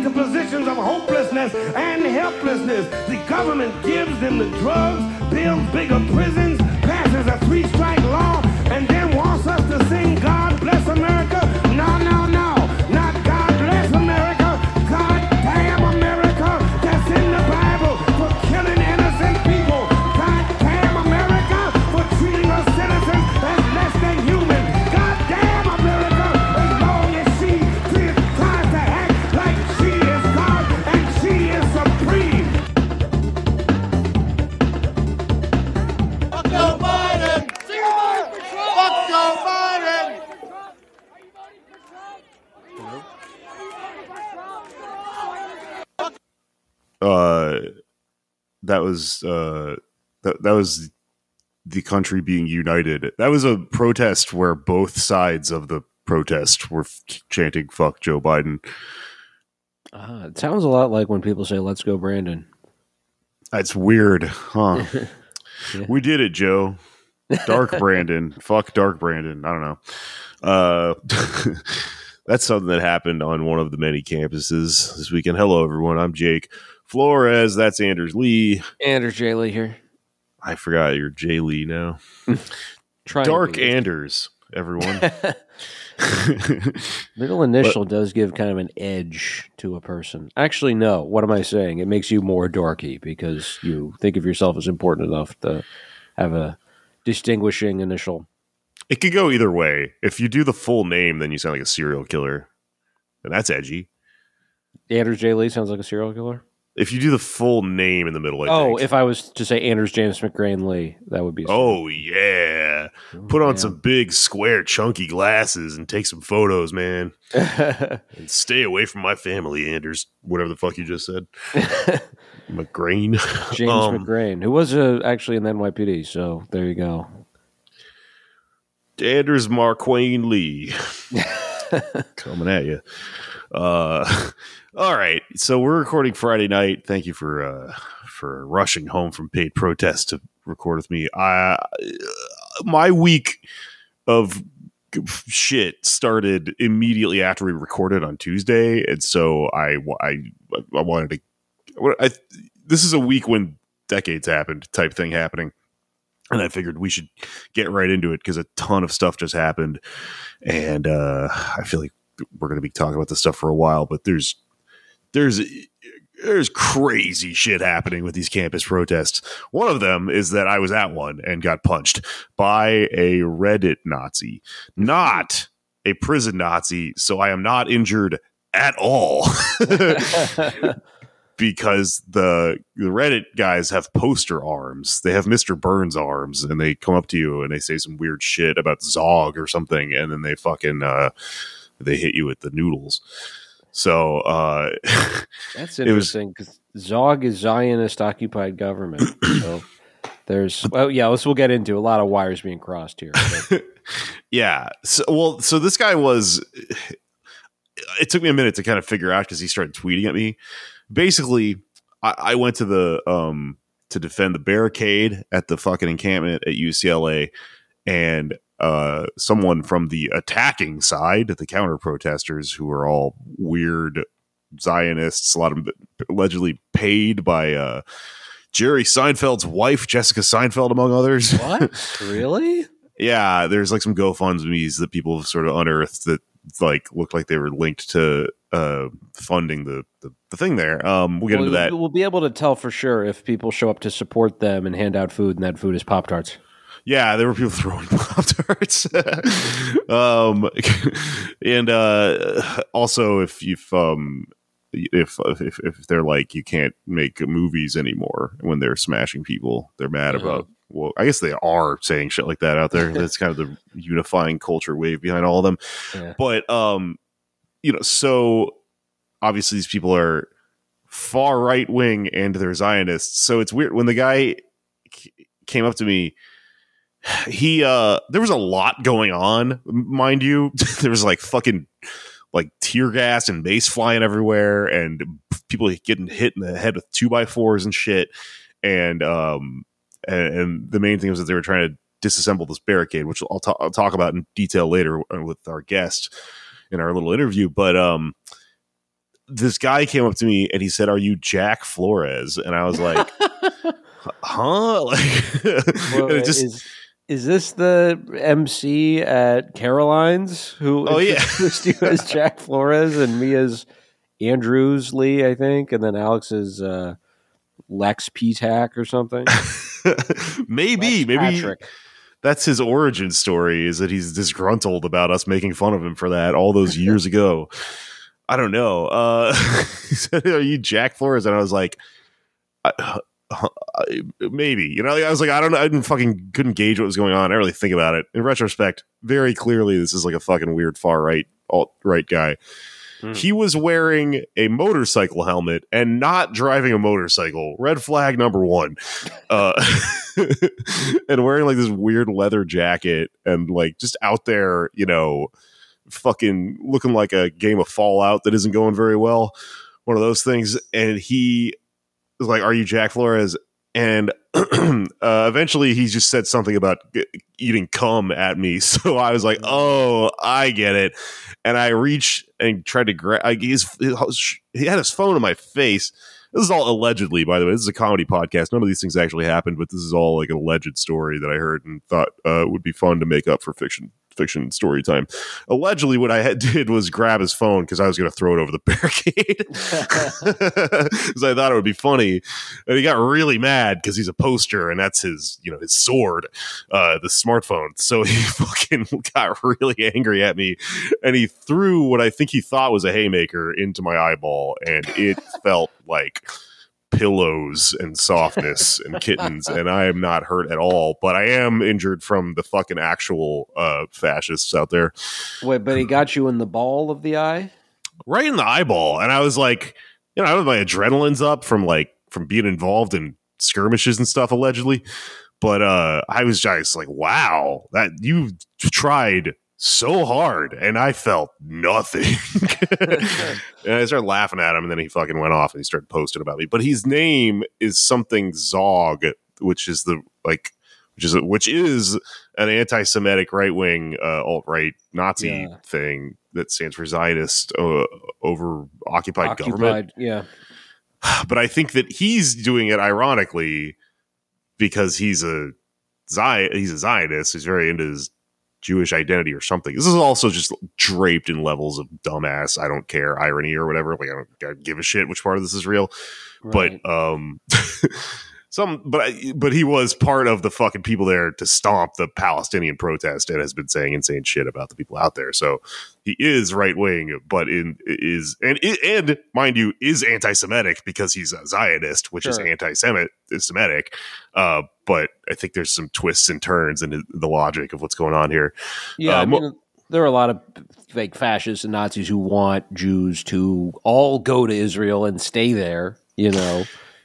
into positions of hopelessness and helplessness. The government gives them the drugs, builds bigger prisons, passes a 3-strike law, and then wants us to sing God Bless America. No, no, no. Not God Bless America. God damn America. That's in the Bible for killing innocent people. God damn America for treating us citizens as less than human. God damn America as long as she tries to act like she is God and she is supreme. Fuck Joe Biden! Fuck Joe Biden! That was the country being united. That was a protest where both sides of the protest were chanting "fuck Joe Biden." It sounds a lot like when people say "Let's go, Brandon." That's weird, huh? Yeah. We did it, Joe. Dark Brandon. Fuck Dark Brandon. I don't know. That's something that happened on one of the many campuses this weekend. Hello, everyone. I'm Jake Flores. That's Anders Lee. Anders J. Lee here. I forgot you're Jay Lee now. Dark Anders, everyone. Middle initial does give kind of an edge to a person. Actually, no. What am I saying? It makes you more dorky because you think of yourself as important enough to have a distinguishing initial. It could go either way. If you do the full name, then you sound like a serial killer. And that's edgy. Anders J. Lee sounds like a serial killer? If you do the full name in the middle, I think. If I was to say Anders James McGrain Lee, that would be... Oh, yeah. Put on some big, square, chunky glasses and take some photos, man. And stay away from my family, Anders. Whatever the fuck you just said. McGrain. James McGrain, who was actually in the NYPD, so there you go. Anders Marquain Lee. Coming at you. All right, so we're recording Friday night. Thank you for rushing home from paid protest to record with me. My week of shit started immediately after we recorded on Tuesday, and so I wanted to. This is a week when decades happened type thing happening, and I figured we should get right into it because a ton of stuff just happened, and I feel like we're going to be talking about this stuff for a while, but there's crazy shit happening with these campus protests. One of them is that I was at one and got punched by a Reddit Nazi, not a prison Nazi. So I am not injured at all because the Reddit guys have poster arms. They have Mr. Burns arms, and they come up to you and they say some weird shit about Zog or something. And then they fucking, they hit you with the noodles. So that's interesting because Zog is Zionist occupied government. So we'll get into a lot of wires being crossed here. Yeah. So this guy was. It took me a minute to kind of figure out because he started tweeting at me. Basically, I went to the to defend the barricade at the fucking encampment at UCLA, and someone from the attacking side, the counter protesters, who are all weird Zionists, a lot of them allegedly paid by Jerry Seinfeld's wife, Jessica Seinfeld, among others. What? Really? Yeah, there's like some GoFundMe's that people have sort of unearthed that like looked like they were linked to funding the thing there. We'll get into that. We'll be able to tell for sure if people show up to support them and hand out food, and that food is Pop-Tarts. Yeah, there were people throwing Pop-Tarts. And also if they're like, you can't make movies anymore when they're smashing people, they're mad about, well, I guess they are saying shit like that out there. That's kind of the unifying culture wave behind all of them. Yeah. But, so obviously these people are far right wing and they're Zionists. So it's weird when the guy came up to me. There was a lot going on, mind you. There was like fucking like tear gas and mace flying everywhere, and people getting hit in the head with 2x4s and shit. And the main thing was that they were trying to disassemble this barricade, which I'll talk about in detail later with our guest in our little interview. But this guy came up to me and he said, "Are you Jack Flores?" And I was like, "Huh?" Like, Well, and it just. is this the MC at Caroline's who introduced you as Jack Flores and me as Andrews Lee, I think, and then Alex is Lex P-Tac or something? maybe Patrick. that's his origin story, is that he's disgruntled about us making fun of him for that all those years ago. I don't know. He said, "Are you Jack Flores?" And I was like, maybe, you know, I was like, I don't know. I couldn't gauge what was going on. I didn't really think about it. In retrospect, very clearly, this is like a fucking weird far right, alt-right guy. He was wearing a motorcycle helmet and not driving a motorcycle. Red flag number one. And wearing like this weird leather jacket and like just out there, you know, fucking looking like a game of Fallout that isn't going very well. One of those things. And he was like, "Are you Jack Flores?" And eventually he just said something about eating cum at me. So I was like, "Oh, I get it." And I reached and tried to grab. He had his phone in my face. This is all allegedly, by the way. This is a comedy podcast. None of these things actually happened, but this is all like an alleged story that I heard and thought would be fun to make up for fiction story time. Allegedly, what I did was grab his phone because I was going to throw it over the barricade because I thought it would be funny. And he got really mad because he's a poster and that's his, you know, his sword, the smartphone. So he fucking got really angry at me and he threw what I think he thought was a haymaker into my eyeball, and it felt like pillows and softness and kittens, and I am not hurt at all, but I am injured from the fucking actual fascists out there. Wait, but he got you in the ball of the eye? Right in the eyeball. And I was like, you know, my adrenaline's up from being involved in skirmishes and stuff allegedly, but I was just like, wow, that you tried so hard and I felt nothing. And I started laughing at him, and then he fucking went off and he started posting about me. But his name is something Zog, which is an anti-Semitic right-wing alt-right Nazi thing that stands for Zionist over occupied government. Yeah. But I think that he's doing it ironically because he's a Zionist. He's very into his Jewish identity or something. This is also just draped in levels of dumbass, I don't care, irony or whatever. Like, I don't give a shit which part of this is real. Right. But he was part of the fucking people there to stomp the Palestinian protest and has been saying insane shit about the people out there. So he is right wing, but and mind you, is anti-Semitic because he's a Zionist, which is anti-Semitic. But I think there's some twists and turns in the logic of what's going on here. Yeah, I mean, there are a lot of fake fascists and Nazis who want Jews to all go to Israel and stay there. You know,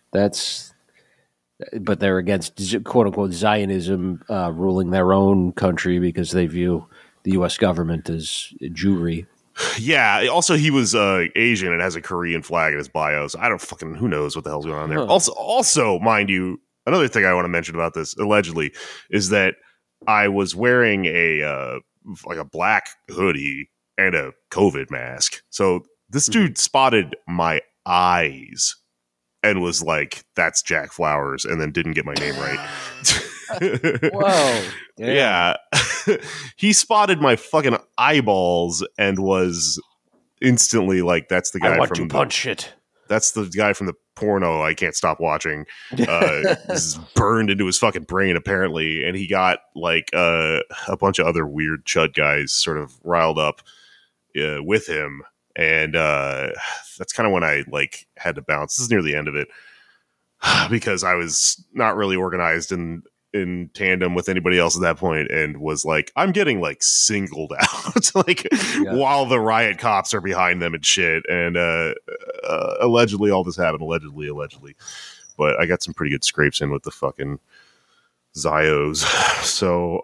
but they're against quote unquote Zionism ruling their own country because they view the U.S. government as Jewry. Yeah. Also, he was Asian and has a Korean flag in his bio. So I don't fucking, who knows what the hell's going on there. Also, mind you, another thing I want to mention about this allegedly is that I was wearing a black hoodie and a COVID mask. So this dude spotted my eyes and was like, "That's Jack Flowers," and then didn't get my name right. Whoa. Yeah. He spotted my fucking eyeballs and was instantly like, "That's the guy from punch it. That's the guy from the porno I can't stop watching." This is burned into his fucking brain apparently, and he got like a bunch of other weird chud guys sort of riled up with him. And that's kind of when I like had to bounce. This is near the end of it because I was not really organized in tandem with anybody else at that point, and was like, I'm getting like singled out while the riot cops are behind them and shit. And allegedly all this happened. Allegedly. But I got some pretty good scrapes in with the fucking Zios. So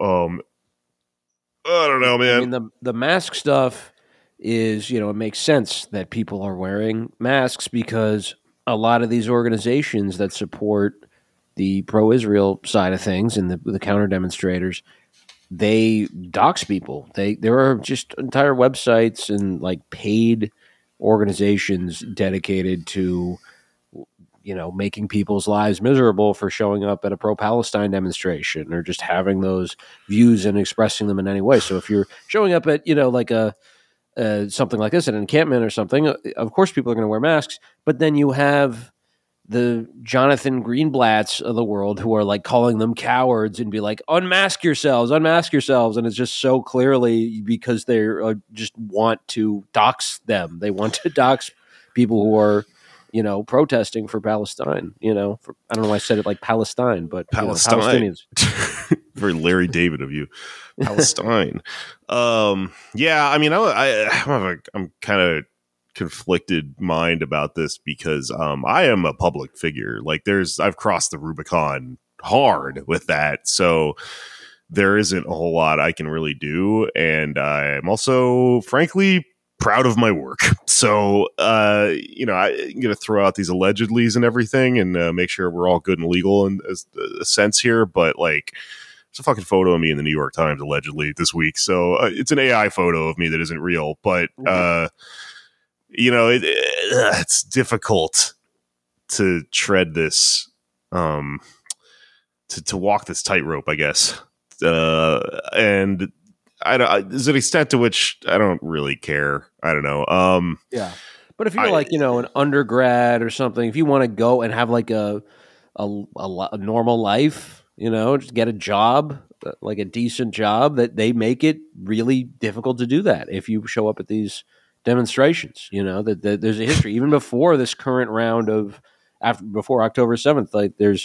I don't know, man. I mean, the mask stuff is, you know, it makes sense that people are wearing masks because a lot of these organizations that support the pro-Israel side of things and the counter demonstrators, they dox people. There are just entire websites and like paid organizations dedicated to, making people's lives miserable for showing up at a pro-Palestine demonstration or just having those views and expressing them in any way. So if you're showing up at, like something like this, at an encampment or something, of course people are going to wear masks, but then you have the Jonathan Greenblatts of the world who are like calling them cowards and be like, unmask yourselves. And it's just so clearly because they just want to dox them. They want to dox people who are, protesting for Palestine, I don't know why I said it like Palestine, but Palestine. Palestinians. Very Larry David of you. Palestine. Yeah, I mean, I'm kind of conflicted mind about this because I am a public figure. Like I've crossed the Rubicon hard with that. So there isn't a whole lot I can really do. And I'm also, frankly, proud of my work. So, I'm going to throw out these allegedlys and everything and make sure we're all good and legal in a sense here. But like, there's a fucking photo of me in the New York Times allegedly this week. So it's an AI photo of me that isn't real. But, it's difficult to tread this, to walk this tightrope, I guess. And there's an extent to which I don't really care. I don't know. Yeah. But if you're an undergrad or something, if you want to go and have like a normal life, just get a job, like a decent job, that they make it really difficult to do that if you show up at these demonstrations. That there's a history even before this current round before October 7th. Like there's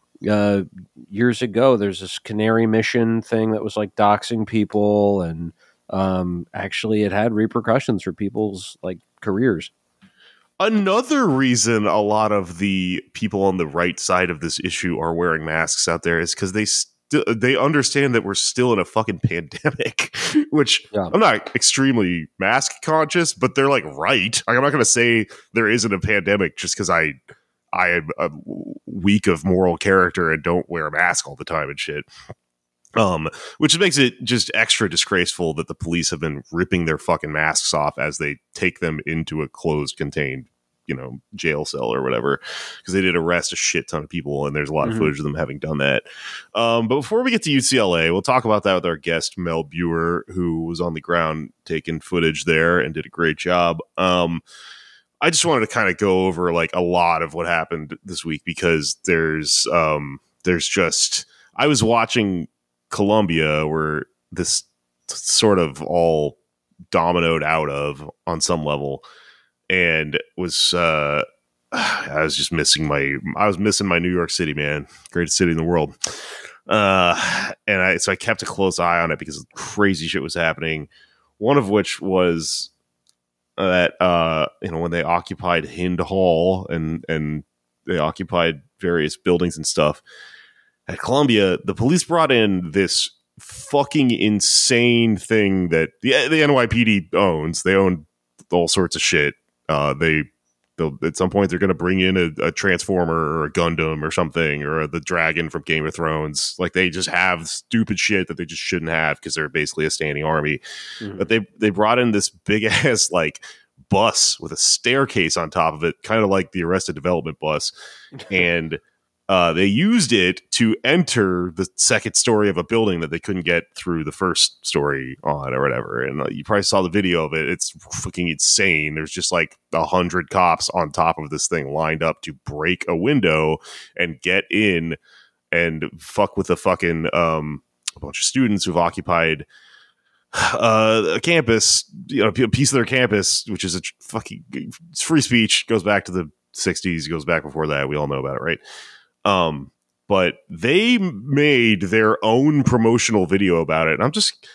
years ago, there's this Canary Mission thing that was like doxing people, and actually it had repercussions for people's like careers. Another reason a lot of the people on the right side of this issue are wearing masks out there is because they understand that we're still in a fucking pandemic, which I'm not extremely mask conscious, but they're like, right. Like, I'm not going to say there isn't a pandemic just because I am a weak of moral character and don't wear a mask all the time and shit. Which makes it just extra disgraceful that the police have been ripping their fucking masks off as they take them into a closed, contained, jail cell or whatever, because they did arrest a shit ton of people, and there's a lot of footage of them having done that. But before we get to UCLA, we'll talk about that with our guest Mel Buer, who was on the ground taking footage there and did a great job. I just wanted to kind of go over like a lot of what happened this week because there's just, I was watching Columbia where this sort of all dominoed out of on some level, and was I was just missing my New York City, man, greatest city in the world. So I kept a close eye on it because crazy shit was happening. One of which was that when they occupied Hind Hall and they occupied various buildings and stuff at Columbia, the police brought in this fucking insane thing that the NYPD owns. They own all sorts of shit. They'll at some point they're going to bring in a Transformer or a Gundam or something, or the dragon from Game of Thrones. Like, they just have stupid shit that they just shouldn't have because they're basically a standing army. But they brought in this big ass like bus with a staircase on top of it, kind of like the Arrested Development bus, and they used it to enter the second story of a building that they couldn't get through the first story on or whatever. And you probably saw the video of it. It's fucking insane. There's just like 100 cops on top of this thing lined up to break a window and get in and fuck with a fucking a bunch of students who've occupied a campus, a piece of their campus, which is it's free speech, goes back to the 60s, goes back before that. We all know about it, right? But they made their own promotional video about it. And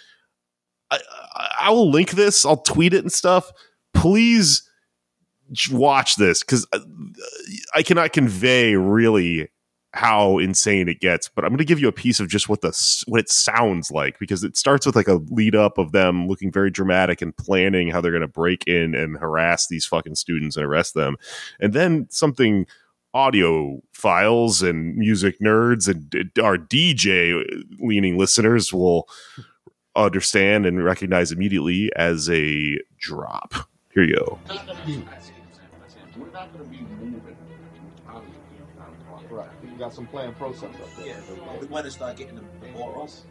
I will link this. I'll tweet it and stuff. Please watch this, because I cannot convey really how insane it gets, but I'm going to give you a piece of just what it sounds like, because it starts with like a lead up of them looking very dramatic and planning how they're going to break in and harass these fucking students and arrest them. And then something audio files and music nerds and our DJ leaning listeners will understand and recognize immediately as a drop. Here you go. We're not going to be moving. Right. You got some playing process up there. Yeah. We want to start getting the morals.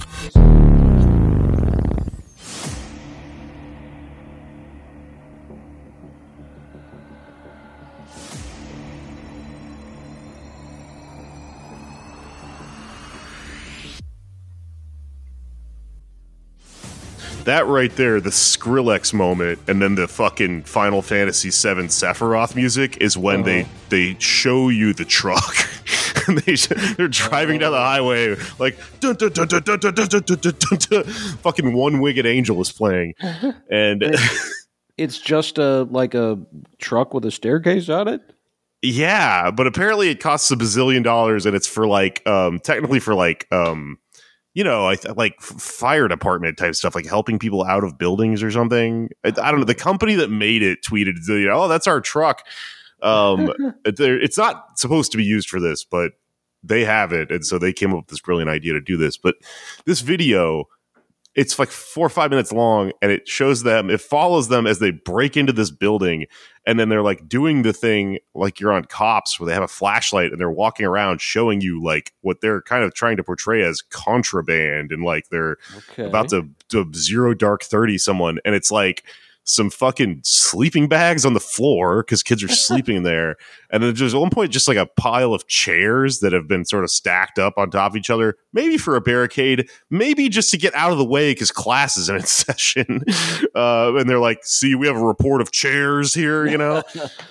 That right there, the Skrillex moment, and then the fucking Final Fantasy VII Sephiroth music is when they show you the truck. And they're driving down the highway like dun, dun, dun, dun, dun, dun, dun, dun, dun, dun, dun. Fucking One Winged Angel is playing, and it's just like a truck with a staircase on it. Yeah, but apparently it costs $1 bazillion, and it's for like technically for like like fire department type stuff, like helping people out of buildings or something. I don't know. The company that made it tweeted, "Oh, that's our truck." It's not supposed to be used for this, but they have it, and so they came up with this brilliant idea to do this. But this video, it's like 4 or 5 minutes long, and it shows them, it follows them as they break into this building, and then they're like doing the thing like you're on Cops, where they have a flashlight and they're walking around showing you like what they're kind of trying to portray as contraband, and like they're about to zero dark 30 someone, and it's like some fucking sleeping bags on the floor because kids are sleeping there. And then there's at one point just like a pile of chairs that have been sort of stacked up on top of each other, maybe for a barricade, maybe just to get out of the way because class is in session. And they're like, see, we have a report of chairs here, you know?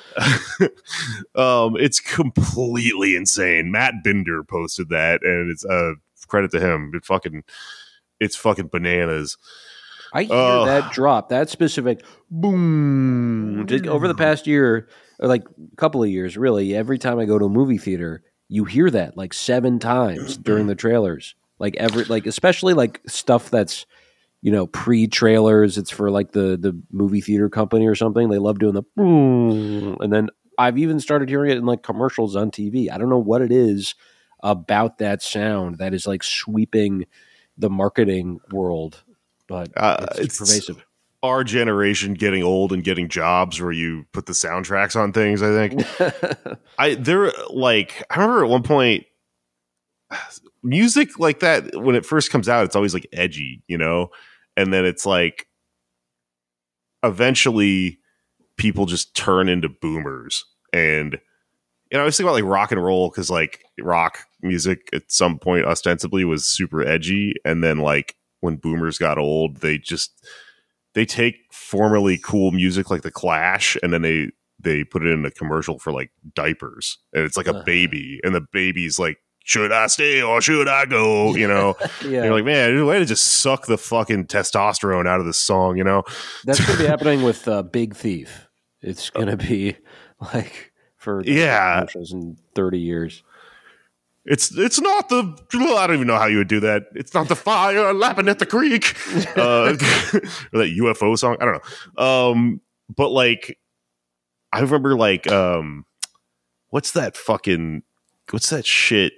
It's completely insane. Matt Binder posted that, and it's credit to him. It's fucking bananas. I hear that drop, that specific boom, over the past year, or like a couple of years, really. Every time I go to a movie theater, you hear that like 7 times during the trailers. Like especially like stuff that's, pre-trailers. It's for like the movie theater company or something. They love doing the boom, and then I've even started hearing it in like commercials on TV. I don't know what it is about that sound that is like sweeping the marketing world. But it's pervasive. Our generation getting old and getting jobs where you put the soundtracks on things, I think. I remember at one point, music like that, when it first comes out, it's always like edgy, and then it's like eventually people just turn into boomers. And I was thinking about like rock and roll, because like rock music at some point ostensibly was super edgy, and then like when boomers got old, they take formerly cool music like The Clash, and then they put it in a commercial for like diapers, and it's like a baby, and the baby's like, should I stay or should I go? Yeah. You're like, man, way to just suck the fucking testosterone out of this song, That's going to be happening with Big Thief. It's going to be like for commercials in 30 years. It's not the, I don't even know how you would do that. It's not the fire lapping at the creek. Or that UFO song. I don't know. But like, I remember like, what's that shit?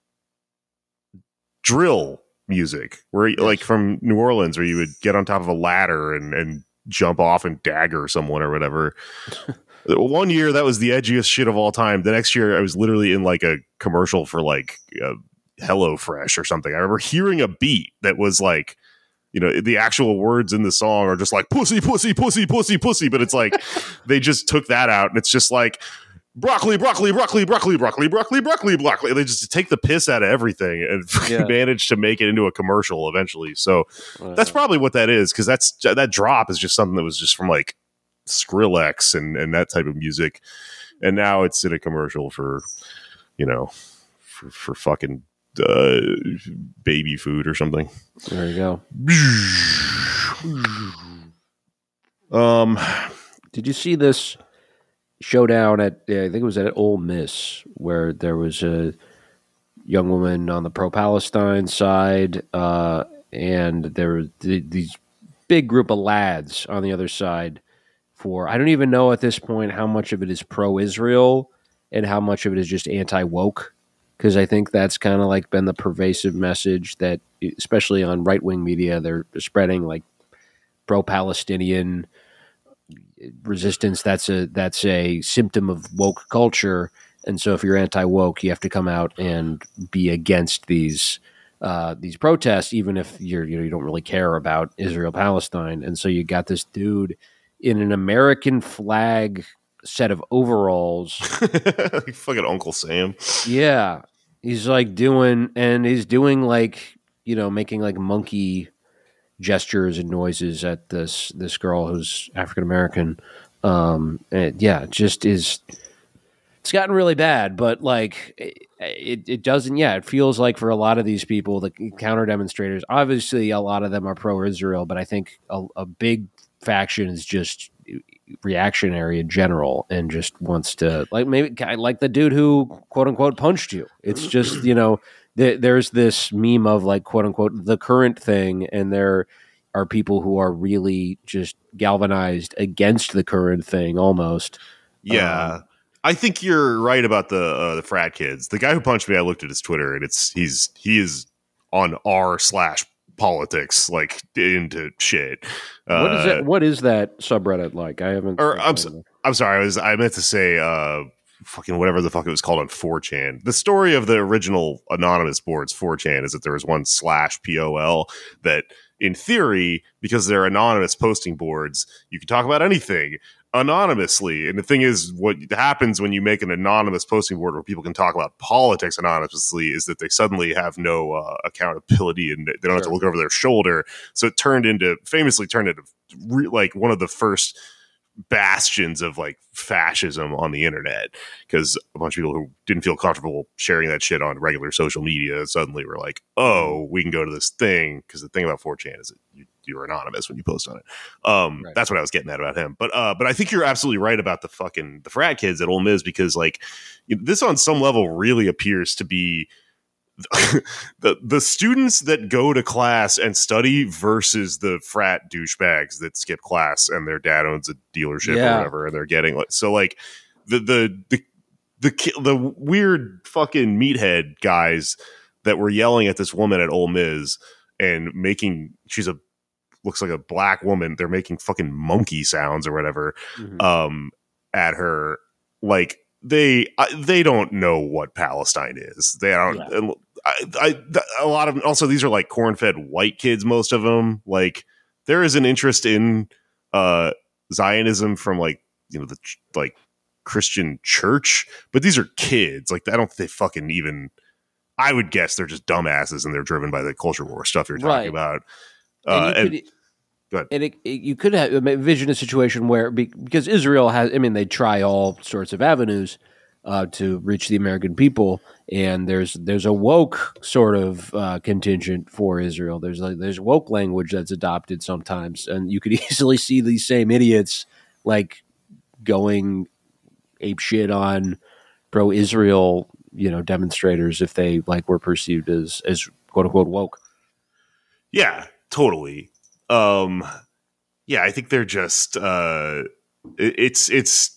Drill music, where like from New Orleans, where you would get on top of a ladder and jump off and dagger someone or whatever. One year that was the edgiest shit of all time. The next year I was literally in like a commercial for like HelloFresh or something. I remember hearing a beat that was like, the actual words in the song are just like pussy, pussy, pussy, pussy, pussy. But it's like they just took that out, and it's just like broccoli, broccoli, broccoli, broccoli, broccoli, broccoli, broccoli, broccoli. They just take the piss out of everything and manage to make it into a commercial eventually. So that's probably what that is, because that drop is just something that was just from like Skrillex and that type of music, and now it's in a commercial for for fucking baby food or something. There you go. Did you see this showdown at, I think it was at Ole Miss, where there was a young woman on the pro-Palestine side, and there were these big group of lads on the other side for, I don't even know at this point how much of it is pro-Israel and how much of it is just anti-woke, because I think that's kind of like been the pervasive message that, especially on right-wing media, they're spreading like pro-Palestinian resistance. That's a symptom of woke culture. And so if you're anti-woke, you have to come out and be against these protests, even if you don't really care about Israel-Palestine. And so you got this dude in an American flag set of overalls. Like fucking Uncle Sam. Yeah. He's like doing like, making like monkey gestures and noises at this girl who's African-American. And yeah, it's gotten really bad, but like it doesn't. Yeah, it feels like for a lot of these people, the counter demonstrators, obviously a lot of them are pro-Israel, but I think a big faction is just reactionary in general and just wants to like the dude who quote unquote punched you. It's just there's this meme of like quote unquote the current thing, and there are people who are really just galvanized against the current thing almost. Yeah. I think you're right about the frat kids. The guy who punched me, I looked at his Twitter, and he is on r/politics, like into shit. What is that subreddit like? I haven't. I'm sorry. I meant to say fucking whatever the fuck it was called on 4chan. The story of the original anonymous boards 4chan is that there was one /POL that, in theory, because they're anonymous posting boards, you can talk about anything anonymously. And the thing is, what happens when you make an anonymous posting board where people can talk about politics anonymously is that they suddenly have no accountability, and they don't have to look over their shoulder. So it famously turned into like one of the first bastions of like fascism on the internet, because a bunch of people who didn't feel comfortable sharing that shit on regular social media suddenly were like, oh, we can go to this thing, because the thing about 4chan is that you're anonymous when you post on it. Right. That's what I was getting at about him. But I think you're absolutely right about the frat kids at Ole Miss, because like this on some level really appears to be the students that go to class and study versus the frat douchebags that skip class and their dad owns a dealership or whatever, and they're getting like, so like the weird fucking meathead guys that were yelling at this woman at Ole Miss and looks like a black woman. They're making fucking monkey sounds or whatever at her. Like they don't know what Palestine is. They don't. Yeah. A lot of also these are like corn-fed white kids. Most of them. Like there is an interest in Zionism from like the like Christian church, but these are kids. Like I don't think they fucking even. I would guess they're just dumbasses and they're driven by the culture war stuff you're talking about. You could have envision a situation where, because Israel has, they try all sorts of avenues to reach the American people, and there's a woke sort of contingent for Israel. There's woke language that's adopted sometimes, and you could easily see these same idiots like going ape shit on pro-Israel demonstrators if they like were perceived as quote unquote woke. Yeah, totally. Yeah, I think they're just it's this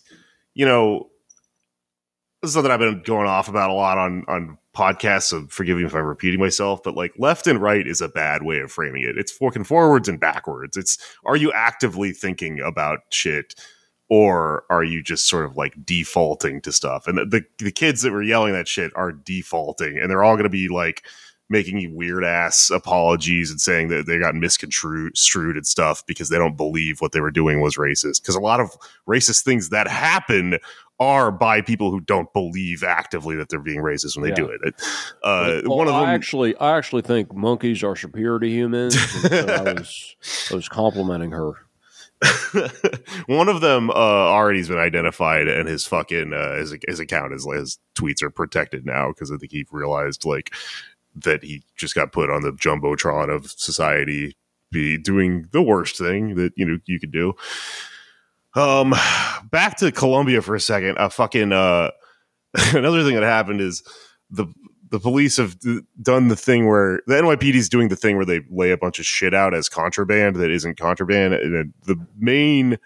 is something I've been going off about a lot on podcasts, so forgive me if I'm repeating myself, but like left and right is a bad way of framing it. It's working forwards and backwards. It's, are you actively thinking about shit, or are you just sort of like defaulting to stuff? And the kids that were yelling that shit are defaulting, and they're all going to be like making weird ass apologies and saying that they got misconstrued and stuff because they don't believe what they were doing was racist. Because a lot of racist things that happen are by people who don't believe actively that they're being racist when they do it. One of them, I actually think monkeys are superior to humans. And so I was complimenting her. One of them already has been identified, and his fucking his account, his tweets are protected now because I think he realized like that he just got put on the jumbotron of society, be doing the worst thing that you could do. Back to Colombia for a second. Another thing that happened is the police have done the thing where the NYPD is doing the thing where they lay a bunch of shit out as contraband that isn't contraband. And the main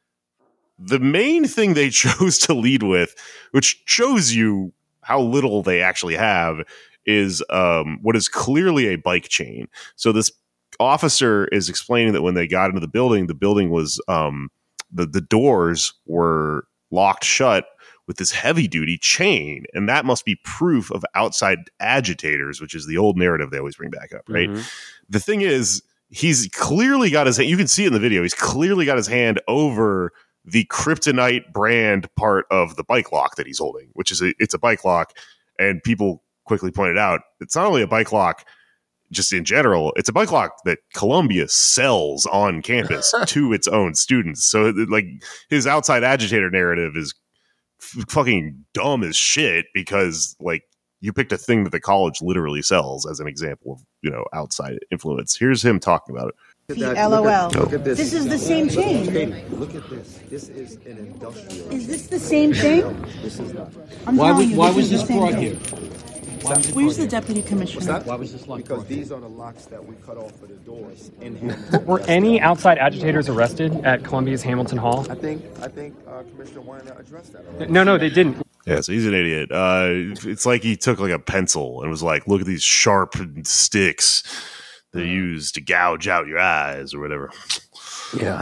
thing they chose to lead with, which shows you how little they actually have, is what is clearly a bike chain. So this officer is explaining that when they got into the building was the doors were locked shut with this heavy duty chain, and that must be proof of outside agitators, which is the old narrative they always bring back up, right? Mm-hmm. The thing is, he's clearly got his hand, you can see it in the video, he's clearly got his hand over the Kryptonite brand part of the bike lock that he's holding, which is it's a bike lock, and people quickly pointed out it's not only a bike lock just in general, it's a bike lock that Columbia sells on campus to its own students. So like his outside agitator narrative is fucking dumb as shit, because like you picked a thing that the college literally sells as an example of, you know, outside influence. Here's him talking about it. LOL. Look at this. This is the same chain. Look at this. This is an industrial. Is this the same thing? This is not. I'm telling you, this is the same thing. Where's the deputy commissioner? Why was this locked? Because these are the locks that we cut off for the doors in Were any outside agitators arrested at Columbia's Hamilton Hall? I think Commissioner wanted to address that already. No, they didn't. Yeah, so he's an idiot. It's like he took like a pencil and was like, look at these sharp sticks they use to gouge out your eyes or whatever. Yeah.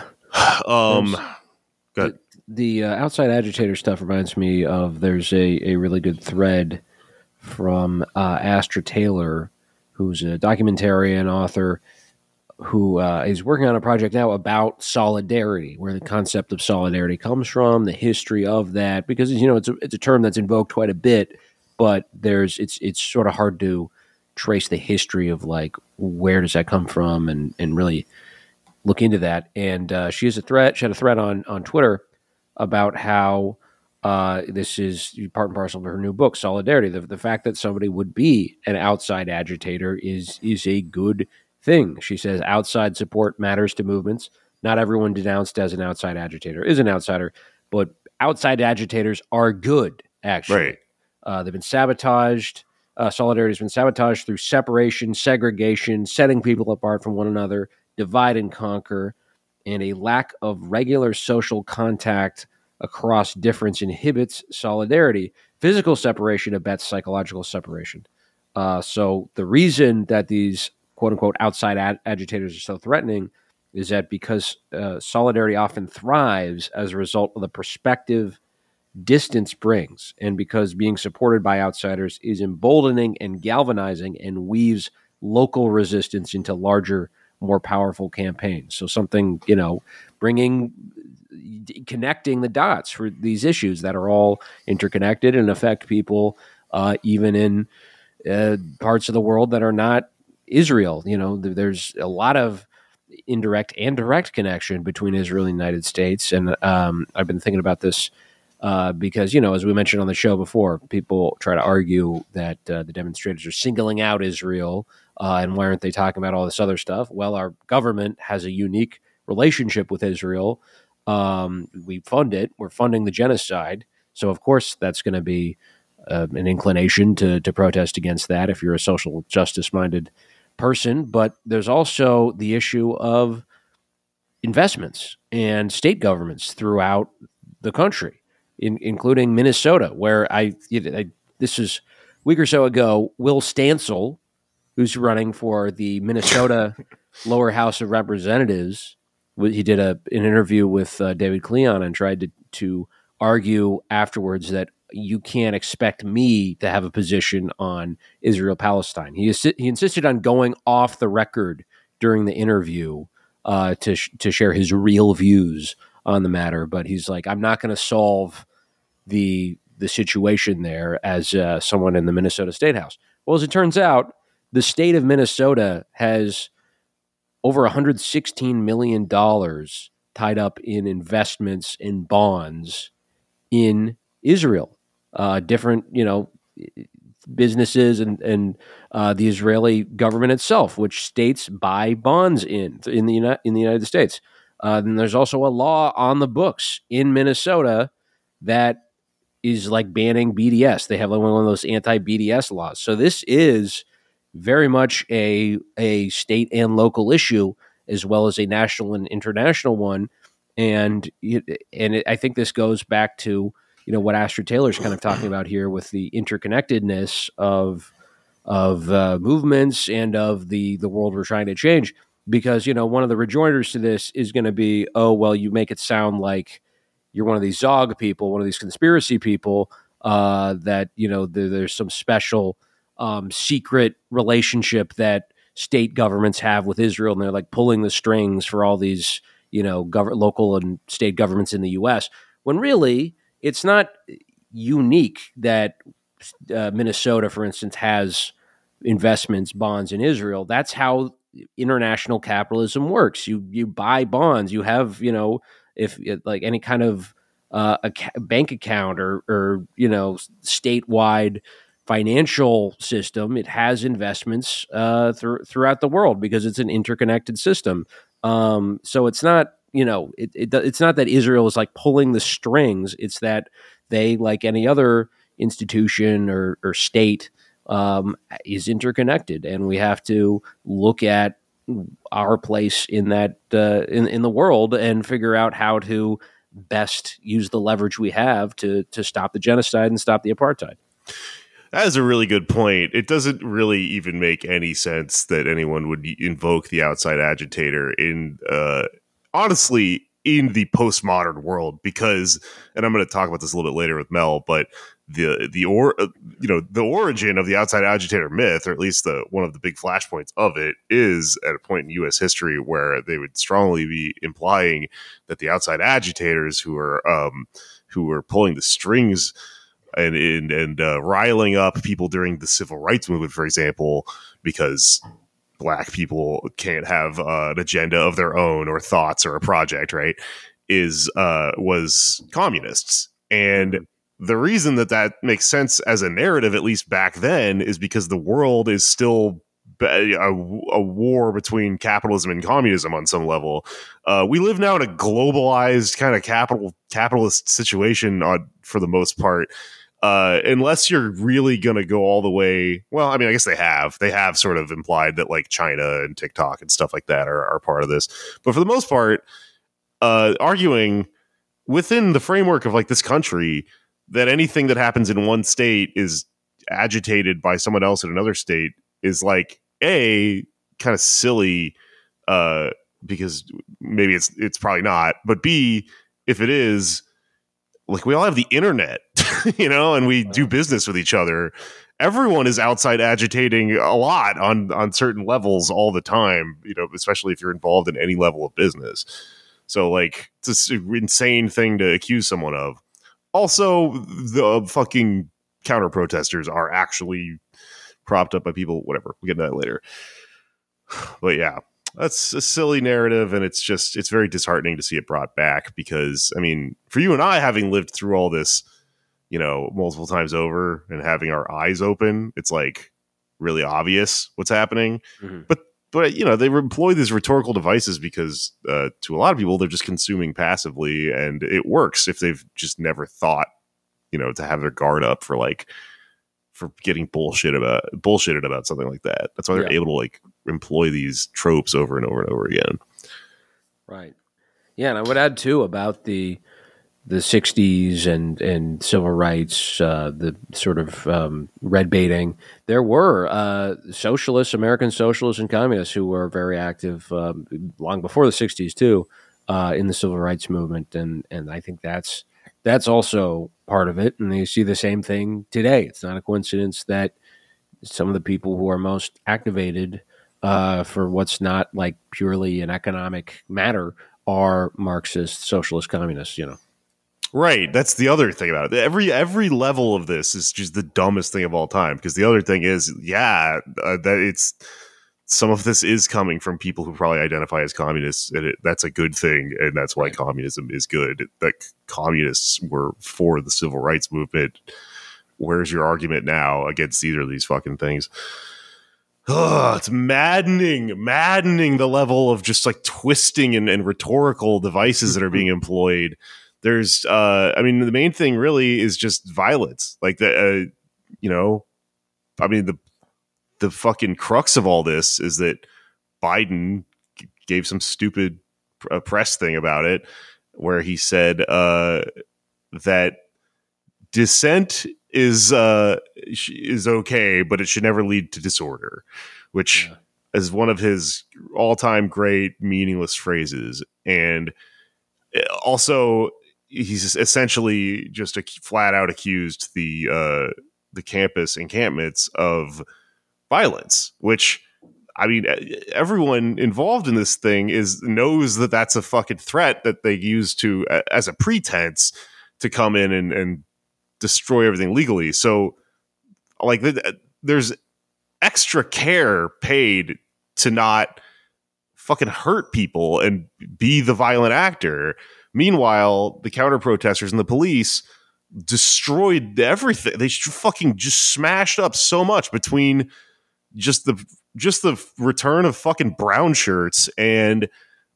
Good. The outside agitator stuff reminds me of, there's a really good thread from Astra Taylor, who's a documentarian author who is working on a project now about solidarity, where the concept of solidarity comes from, the history of that, because, you know, it's a term that's invoked quite a bit, but it's sort of hard to trace the history of like where does that come from and really look into that. And she had a thread on Twitter about how this is part and parcel of her new book, Solidarity. The fact that somebody would be an outside agitator is a good thing. She says outside support matters to movements. Not everyone denounced as an outside agitator is an outsider, but outside agitators are good, actually. Right. They've been sabotaged. Solidarity has been sabotaged through separation, segregation, setting people apart from one another, divide and conquer, and a lack of regular social contact across difference inhibits solidarity. Physical separation abets psychological separation. So the reason that these quote-unquote outside agitators are so threatening is that because solidarity often thrives as a result of the perspective distance brings, and because being supported by outsiders is emboldening and galvanizing and weaves local resistance into larger, more powerful campaigns. So something, you know, connecting the dots for these issues that are all interconnected and affect people even in parts of the world that are not Israel. You know, there's a lot of indirect and direct connection between Israel and the United States. And I've been thinking about this because, you know, as we mentioned on the show before, people try to argue that the demonstrators are singling out Israel and why aren't they talking about all this other stuff? Well, our government has a unique relationship with Israel. We fund it. We're funding the genocide. So, of course, that's going to be an inclination to protest against that if you're a social justice-minded person. But there's also the issue of investments and state governments throughout the country, including Minnesota, where this is a week or so ago, Will Stancil, who's running for the Minnesota lower house of representatives, he did an interview with David Cleon and tried to argue afterwards that you can't expect me to have a position on Israel-Palestine. He insisted on going off the record during the interview to share his real views on the matter, but he's like, I'm not going to solve the situation there as someone in the Minnesota State House. Well, as it turns out, the state of Minnesota has over $116 million tied up in investments in bonds in Israel. Different, you know, businesses and the Israeli government itself, which states buy bonds in the United States. Then there's also a law on the books in Minnesota that is like banning BDS. They have like one of those anti-BDS laws. So this is very much a state and local issue, as well as a national and international one. And I think this goes back to, you know, what Astra Taylor's kind of talking about here with the interconnectedness of movements and of the world we're trying to change. because, one of the rejoinders to this is going to be, oh, well, you make it sound like you're one of these Zog people, one of these conspiracy people, that, there's some special secret relationship that state governments have with Israel, and they're like pulling the strings for all these, local and state governments in the U.S., when really it's not unique that Minnesota, for instance, has investments, bonds in Israel. That's how international capitalism works. You buy bonds. You have, if like any kind of bank account or statewide financial system, it has investments throughout the world because it's an interconnected system. So it's not, it's not that Israel is like pulling the strings. It's that they, like any other institution or state, is interconnected, and we have to look at our place in that in the world and figure out how to best use the leverage we have to stop the genocide and stop the apartheid. That is a really good point. It doesn't really even make any sense that anyone would invoke the outside agitator in, honestly, in the postmodern world, because, and I'm going to talk about this a little bit later with Mel, but the origin of the outside agitator myth, or at least one of the big flashpoints of it, is at a point in U.S. history where they would strongly be implying that the outside agitators who are pulling the strings and riling up people during the civil rights movement, for example, because Black people can't have an agenda of their own or thoughts or a project, right, was communists. And the reason that makes sense as a narrative, at least back then, is because the world is still a war between capitalism and communism on some level. We live now in a globalized kind of capitalist situation for the most part. Unless you're really going to go all the way. Well, I mean, I guess they have sort of implied that like China and TikTok and stuff like that are part of this. But for the most part, arguing within the framework of like this country that anything that happens in one state is agitated by someone else in another state is like kind of silly, because maybe it's probably not, but B, if it is, like, we all have the internet, and we do business with each other. Everyone is outside agitating a lot on certain levels all the time, especially if you're involved in any level of business. So, like, it's an insane thing to accuse someone of. Also, the fucking counter protesters are actually propped up by people, whatever. We'll get to that later. But yeah, that's a silly narrative, and it's very disheartening to see it brought back because, I mean, for you and I, having lived through all this, multiple times over and having our eyes open, it's like really obvious what's happening. Mm-hmm. But they employ these rhetorical devices because to a lot of people, they're just consuming passively, and it works if they've just never thought, to have their guard up for getting bullshitted about something like that. That's why they're able to like employ these tropes over and over and over again. Right. Yeah, and I would add too about the 60s and civil rights, the sort of red baiting. There were American socialists and communists who were very active long before the 60s too, in the civil rights movement, and I think that's also part of it. And you see the same thing today. It's not a coincidence that some of the people who are most activated for what's not like purely an economic matter are Marxist, socialist, communists, Right. That's the other thing about it. Every level of this is just the dumbest thing of all time. Because the other thing is, that it's some of this is coming from people who probably identify as communists, and that's a good thing, and that's why communism is good. That communists were for the civil rights movement. Where's your argument now against either of these fucking things? It's maddening the level of just like twisting and rhetorical devices that are being employed. There's, the main thing really is just violence. Like the fucking crux of all this is that Biden gave some stupid press thing about it, where he said that dissent is okay, but it should never lead to disorder. Which as one of his all-time great meaningless phrases. And also, he's essentially just flat out accused the campus encampments of violence, which, I mean, everyone involved in this thing knows that that's a fucking threat that they use to as a pretense to come in and destroy everything legally. So, like, there's extra care paid to not fucking hurt people and be the violent actor. Meanwhile, the counter protesters and the police destroyed everything. They fucking just smashed up so much between just the return of fucking brown shirts and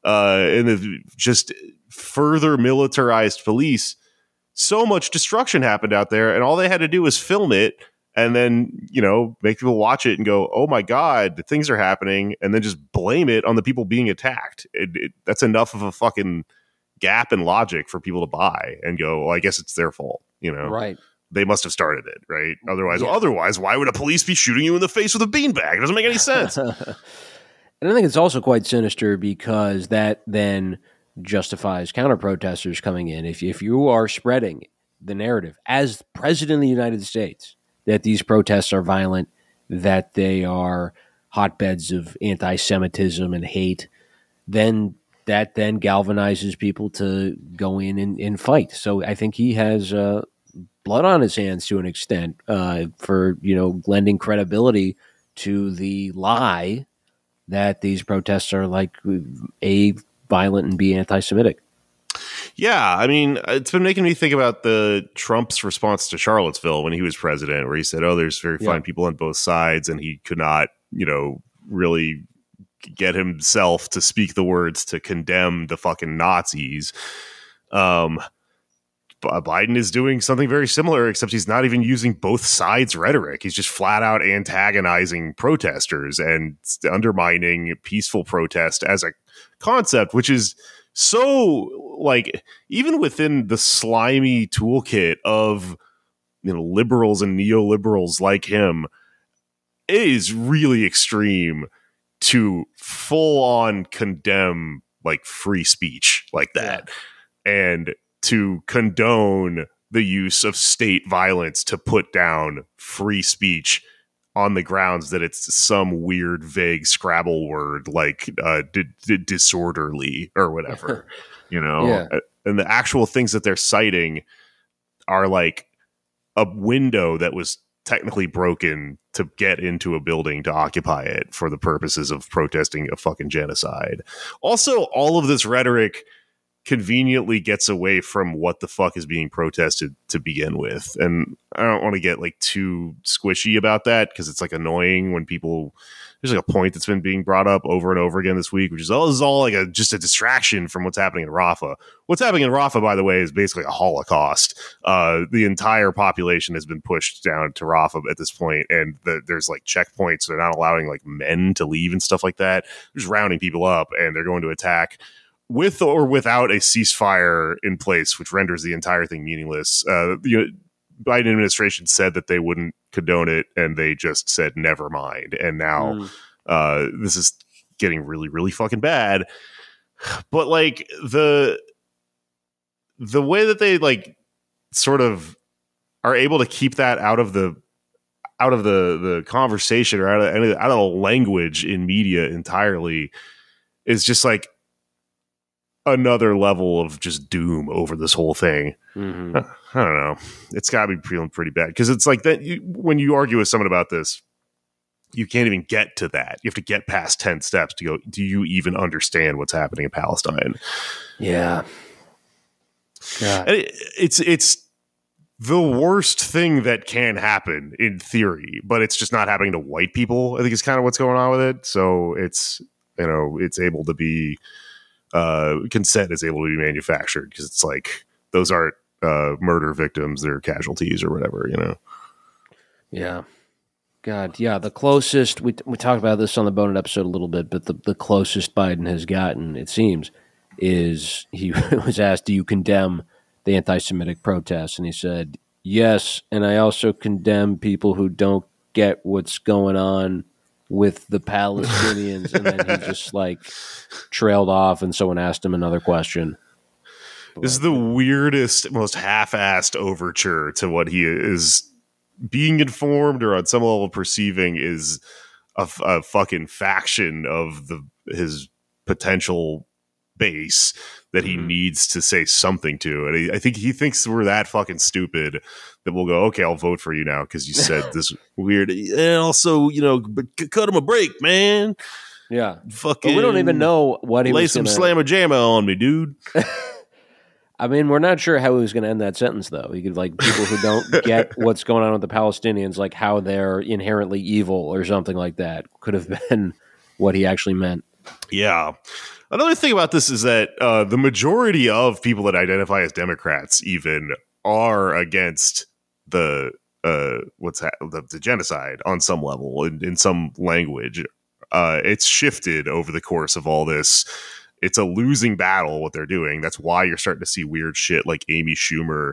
the just further militarized police. So much destruction happened out there, and all they had to do was film it and then, you know, make people watch it and go, oh my God, things are happening, and then just blame it on the people being attacked. That's enough of a fucking gap in logic for people to buy and go, well, I guess it's their fault, you know? Right. They must have started it, right? Otherwise, why would a police be shooting you in the face with a beanbag? It doesn't make any sense. And I think it's also quite sinister because that then justifies counter-protesters coming in. If you are spreading the narrative as President of the United States that these protests are violent, that they are hotbeds of anti-Semitism and hate, then that then galvanizes people to go in and fight. So I think he has blood on his hands to an extent for, you know, lending credibility to the lie that these protests are like A, violent, and B, anti-Semitic. Yeah, I mean, it's been making me think about the Trump's response to Charlottesville when he was president, where he said, oh, there's very fine people on both sides, and he could not, you know, really get himself to speak the words to condemn the fucking Nazis. Biden is doing something very similar, except he's not even using both sides rhetoric. He's just flat out antagonizing protesters and undermining peaceful protest as a concept, which is so, like, even within the slimy toolkit of, you know, liberals and neoliberals like him, it is really extreme to full on condemn like free speech like that. And to condone the use of state violence to put down free speech on the grounds that it's some weird, vague Scrabble word like disorderly or whatever, you know? Yeah. And the actual things that they're citing are like a window that was technically broken to get into a building to occupy it for the purposes of protesting a fucking genocide. Also, all of this rhetoric conveniently gets away from what the fuck is being protested to begin with. And I don't want to get like too squishy about that because it's like annoying when people, there's like a point that's been being brought up over and over again this week, which is, oh, this is all like just a distraction from what's happening in Rafah. What's happening in Rafah, by the way, is basically a Holocaust. The entire population has been pushed down to Rafah at this point, and there's like checkpoints. They're not allowing like men to leave and stuff like that. They're just rounding people up, and they're going to attack with or without a ceasefire in place, which renders the entire thing meaningless. The Biden administration said that they wouldn't condone it, and they just said never mind. And now this is getting really, really fucking bad. But like the way that they like sort of are able to keep that out of the conversation or out of the language in media entirely is just like another level of just doom over this whole thing. Mm-hmm. I don't know. It's got to be feeling pretty bad because it's like that. When you argue with someone about this, you can't even get to that. You have to get past 10 steps to go, do you even understand what's happening in Palestine? Yeah. And it's the worst thing that can happen in theory, but it's just not happening to white people. I think is kind of what's going on with it. So it's, you know, it's able to be, consent is able to be manufactured because it's like those aren't murder victims, they're casualties or whatever, you know. Yeah. God, yeah. The closest we talked about this on the Bonnet episode a little bit, but the closest Biden has gotten, it seems, is he was asked, "Do you condemn the anti-Semitic protests?" And he said, "Yes, and I also condemn people who don't get what's going on with the Palestinians, and then he just like trailed off, and someone asked him another question. This is the weirdest, most half-assed overture to what he is being informed or on some level perceiving is a fucking faction of his potential base that he needs to say something to. And I think he thinks we're that fucking stupid that we'll go, okay, I'll vote for you now because you said this weird. And also, cut him a break, man. Yeah. Fucking. But we don't even know what he lay was some gonna... slamma jamma on me, dude. I mean, we're not sure how he was going to end that sentence, though. He could, like, people who don't get what's going on with the Palestinians, like how they're inherently evil or something like that, could have been what he actually meant. Yeah. Another thing about this is that the majority of people that identify as Democrats even are against the genocide on some level in some language. It's shifted over the course of all this. It's a losing battle what they're doing. That's why you're starting to see weird shit like Amy Schumer.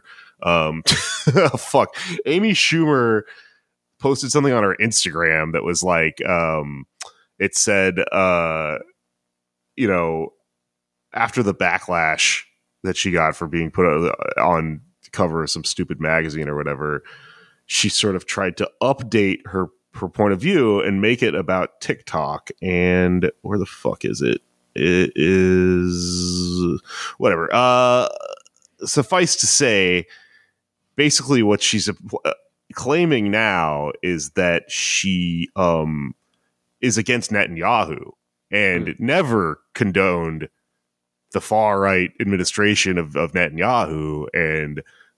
Amy Schumer posted something on her Instagram that was like, it said, after the backlash that she got for being put on cover of some stupid magazine or whatever, she sort of tried to update her point of view and make it about TikTok. And where the fuck is it? It is whatever. Suffice to say, basically what she's claiming now is that she is against Netanyahu and never condoned the far right administration of Netanyahu. And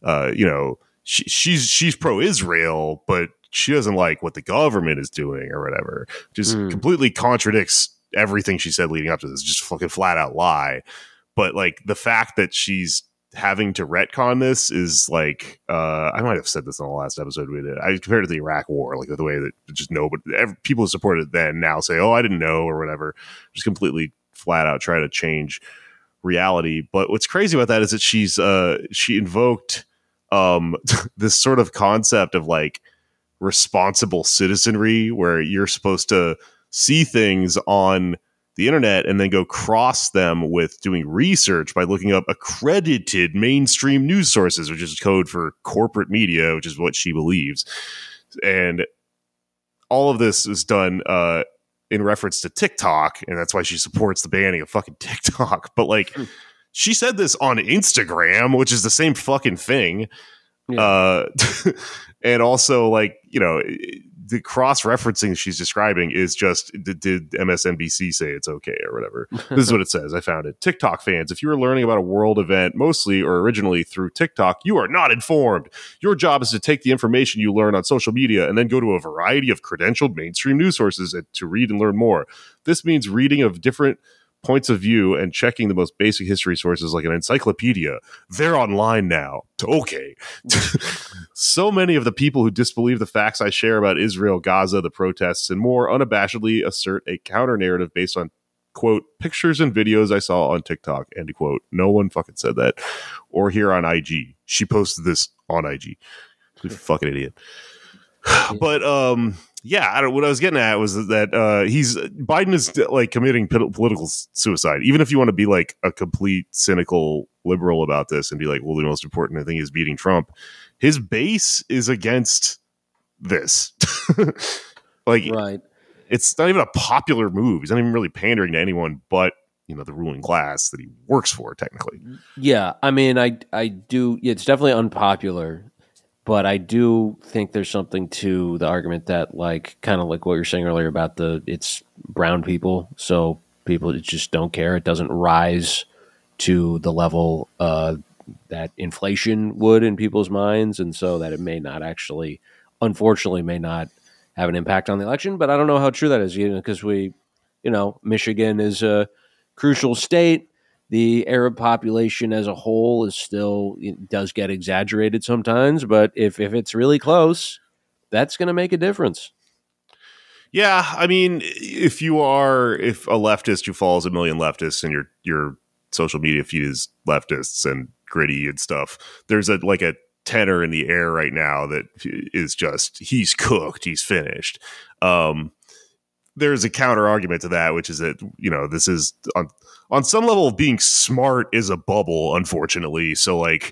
she's pro-Israel, but she doesn't like what the government is doing or whatever. Just completely contradicts everything she said leading up to this. Just fucking flat out lie. But like the fact that she's having to retcon this is like, I might have said this on the last episode we did. I compared it to the Iraq War, like the way that just people who supported it then now say, oh, I didn't know or whatever. Just completely flat out try to change reality. But what's crazy about that is that she invoked this sort of concept of like responsible citizenry, where you're supposed to see things on the internet and then go cross them with doing research by looking up accredited mainstream news sources, which is code for corporate media, which is what she believes. And all of this is done in reference to TikTok, and that's why she supports the banning of fucking TikTok. But like, she said this on Instagram, which is the same fucking thing. Yeah. And also, like, the cross-referencing she's describing is just, did MSNBC say it's okay or whatever? This is what it says. I found it. TikTok fans, if you are learning about a world event mostly or originally through TikTok, you are not informed. Your job is to take the information you learn on social media and then go to a variety of credentialed mainstream news sources to read and learn more. This means reading of different points of view and checking the most basic history sources like an encyclopedia. They're online now. Okay. So many of the people who disbelieve the facts I share about Israel, Gaza, the protests, and more unabashedly assert a counter narrative based on, quote, pictures and videos I saw on TikTok, end quote. No one fucking said that. Or here on IG. She posted this on IG. You fucking idiot. But yeah, what I was getting at was that Biden is like committing political suicide. Even if you want to be like a complete cynical liberal about this and be like, well, the most important thing is beating Trump, his base is against this. Like, right. It's not even a popular move. He's not even really pandering to anyone but the ruling class that he works for, technically. Yeah, I mean, I do. It's definitely unpopular. But I do think there's something to the argument that, like, kind of like what you were saying earlier about it's brown people, so people just don't care. It doesn't rise to the level that inflation would in people's minds, and so that it may not actually, unfortunately, may not have an impact on the election. But I don't know how true that is, because Michigan is a crucial state. The Arab population as a whole does get exaggerated sometimes, but if it's really close, that's going to make a difference. Yeah, I mean, if a leftist who follows a million leftists and your social media feed is leftists and gritty and stuff, there's a tenor in the air right now that is just, he's cooked, he's finished. there's a counter argument to that, which is that, this is on some level of being smart is a bubble, unfortunately. So like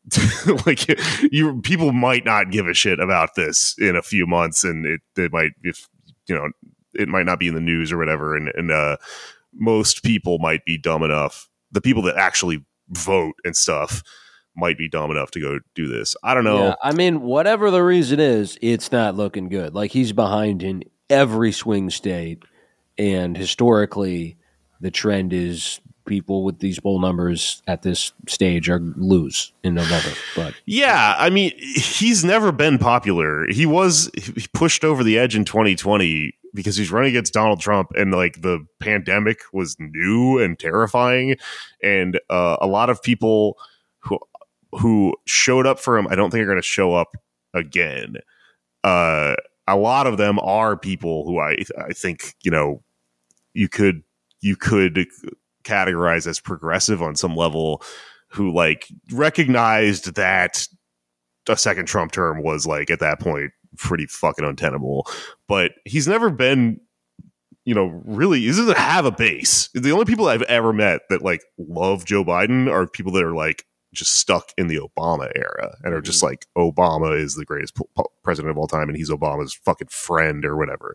people might not give a shit about this in a few months, and it might, if it might not be in the news or whatever, and most people might be dumb enough. The people that actually vote and stuff might be dumb enough to go do this. I don't know. Yeah, I mean, whatever the reason is, it's not looking good. Like, he's behind in every swing state, and historically, the trend is people with these poll numbers at this stage are lose in November. But yeah, I mean, he's never been popular. He pushed over the edge in 2020 because he's running against Donald Trump, and like the pandemic was new and terrifying, and a lot of people who showed up for him, I don't think are going to show up again. A lot of them are people who I think you could categorize as progressive on some level, who like recognized that a second Trump term was like at that point pretty fucking untenable. But he's never been, really, he doesn't have a base. The only people I've ever met that like love Joe Biden are people that are like just stuck in the Obama era and are just like, Obama is the greatest president of all time and he's Obama's fucking friend or whatever.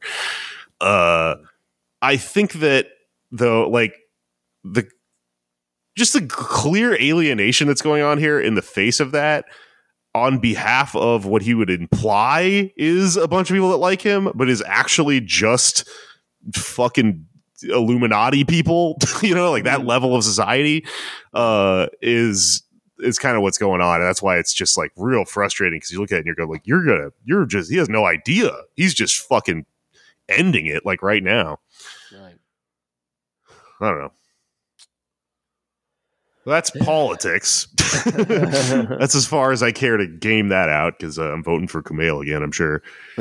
I think that though, like the clear alienation that's going on here in the face of that, on behalf of what he would imply is a bunch of people that like him, but is actually just fucking Illuminati people, like that level of society, is kind of what's going on. And that's why it's just like real frustrating, because you look at it and you're like, he has no idea. He's just fucking ending it like right now. right. I don't know. That's politics. That's as far as I care to game that out, because I'm voting for Kumail again, I'm sure.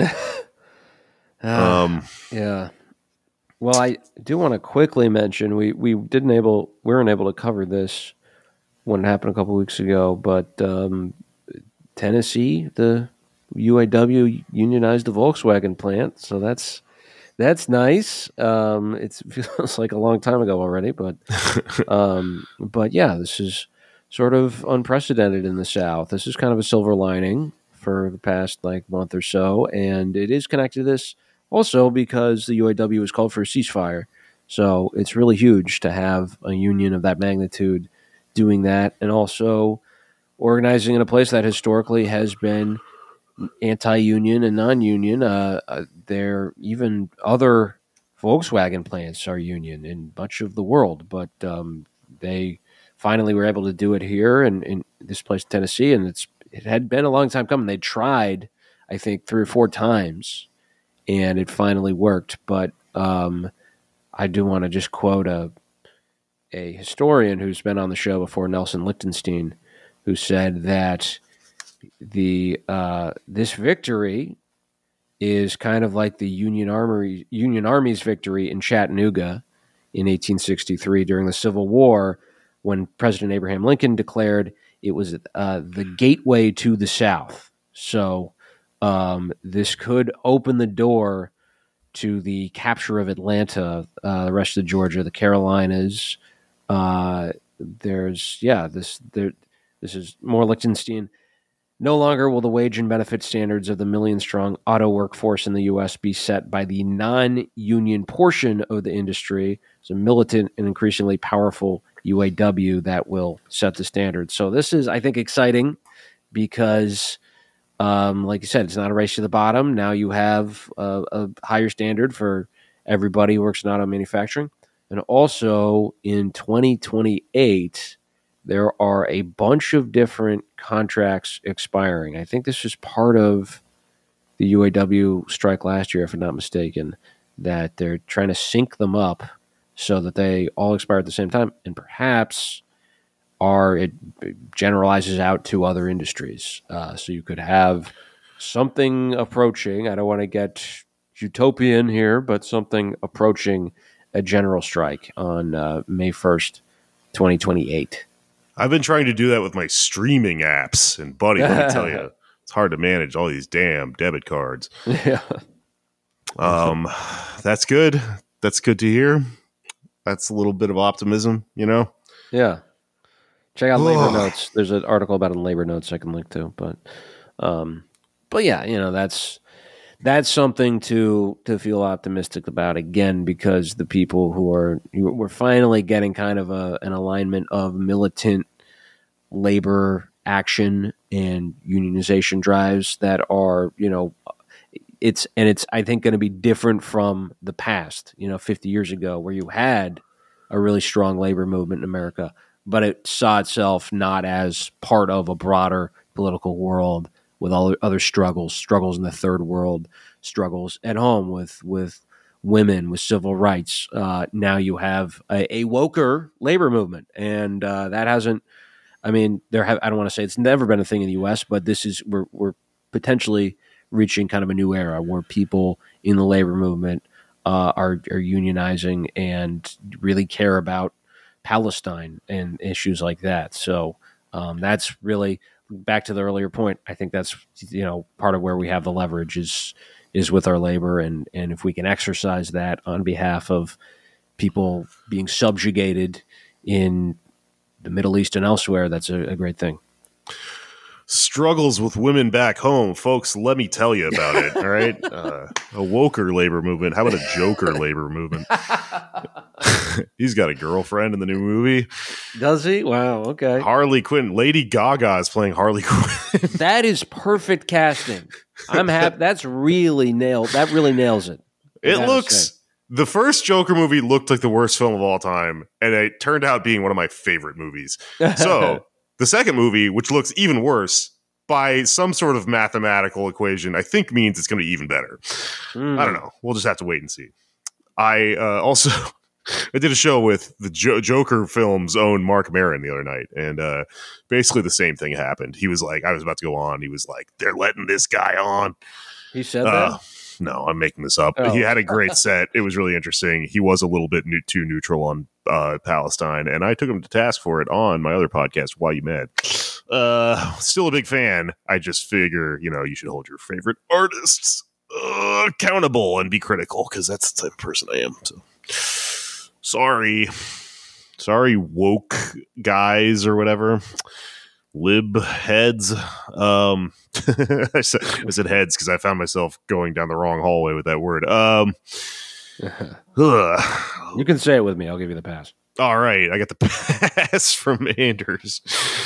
Yeah. Well, I do want to quickly mention we weren't able to cover this when it happened a couple weeks ago, but Tennessee, the UAW unionized the Volkswagen plant, so that's nice. It feels like a long time ago already, but yeah, this is sort of unprecedented in the South. This is kind of a silver lining for the past month or so, and it is connected to this also because the UAW has called for a ceasefire. So it's really huge to have a union of that magnitude doing that, and also organizing in a place that historically has been anti-union and non-union. There even other Volkswagen plants are union in much of the world, but they finally were able to do it here in this place in Tennessee, and it had been a long time coming. They tried, I think, 3 or 4 times, and it finally worked. But I do want to just quote a historian who's been on the show before, Nelson Lichtenstein, who said that this victory is kind of like the Union Army's victory in Chattanooga in 1863 during the Civil War, when President Abraham Lincoln declared it was the gateway to the South. So this could open the door to the capture of Atlanta, the rest of Georgia, the Carolinas. This is more Lichtenstein. No longer will the wage and benefit standards of the million-strong auto workforce in the U.S. be set by the non-union portion of the industry. It's a militant and increasingly powerful UAW that will set the standards. So this is, I think, exciting because, like you said, it's not a race to the bottom. Now you have a higher standard for everybody who works in auto manufacturing. And also in 2028, there are a bunch of different contracts expiring. I think this is part of the UAW strike last year, if I'm not mistaken, that they're trying to sync them up so that they all expire at the same time, and perhaps it generalizes out to other industries. So you could have something approaching, I don't want to get utopian here, but something approaching a general strike on May 1st, 2028. I've been trying to do that with my streaming apps, and buddy, let me tell you, it's hard to manage all these damn debit cards. Yeah. That's good. That's good to hear. That's a little bit of optimism, you know? Yeah. Check out Labor Notes. There's an article about it in Labor Notes I can link to. But yeah, you know, that's something to feel optimistic about, again, because the people we're finally getting kind of an alignment of militant labor action and unionization drives that are, you know, it's I think going to be different from the past, you know, 50 years ago, where you had a really strong labor movement in America, but it saw itself not as part of a broader political world with all other struggles in the third world, struggles at home with women, with civil rights. Now you have a woker labor movement, and that hasn't. I mean, I don't want to say it's never been a thing in the U.S., but we're potentially reaching kind of a new era where people in the labor movement are unionizing and really care about Palestine and issues like that. So that's really, back to the earlier point, I think that's, you know, part of where we have the leverage is with our labor, and if we can exercise that on behalf of people being subjugated in the Middle East and elsewhere, that's a great thing. Struggles with women back home, folks, let me tell you about it. All right. A woker labor movement. How about a joker labor movement? He's got a girlfriend in the new movie. Does he? Wow. Okay. Harley Quinn. Lady Gaga is playing Harley Quinn. That is perfect casting. I'm happy. That really nails it. It looks, the first Joker movie looked like the worst film of all time, and it turned out being one of my favorite movies. So the second movie, which looks even worse, by some sort of mathematical equation, I think means it's going to be even better. I don't know. We'll just have to wait and see. I also I did a show with the Joker film's own Mark Maron the other night, and basically the same thing happened. He was like, I was about to go on. He was like, they're letting this guy on. He said that? No, I'm making this up. Oh. He had a great set. It was really interesting. He was a little bit too neutral on Palestine, and I took him to task for it on my other podcast, Why You Mad? Still a big fan. I just figure, you know, you should hold your favorite artists accountable and be critical, because that's the type of person I am. So sorry, woke guys or whatever. Lib heads. I said heads because I found myself going down the wrong hallway with that word. You can say it with me. I'll give you the pass. All right. I got the pass from Anders.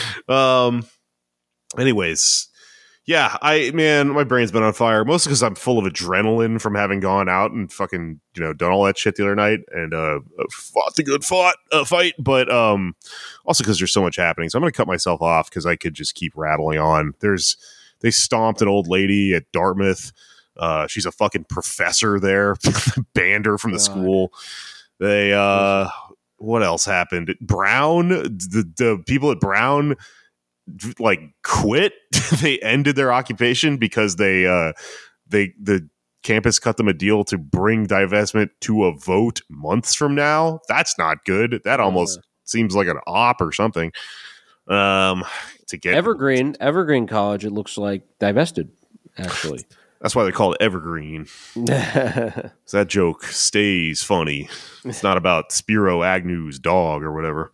Anyways. Yeah, my brain's been on fire, mostly because I'm full of adrenaline from having gone out and fucking, you know, done all that shit the other night and fought the good fight, but also because there's so much happening. So I'm going to cut myself off because I could just keep rattling on. They stomped an old lady at Dartmouth. She's a fucking professor there, banned her from the school. They, what else happened? Brown, the people at Brown, like, quit. They ended their occupation because the campus cut them a deal to bring divestment to a vote months from now. That's not good. That almost seems like an op or something. To get Evergreen College, it looks like divested, actually. That's why they call it Evergreen. So that joke stays funny. It's not about Spiro Agnew's dog or whatever.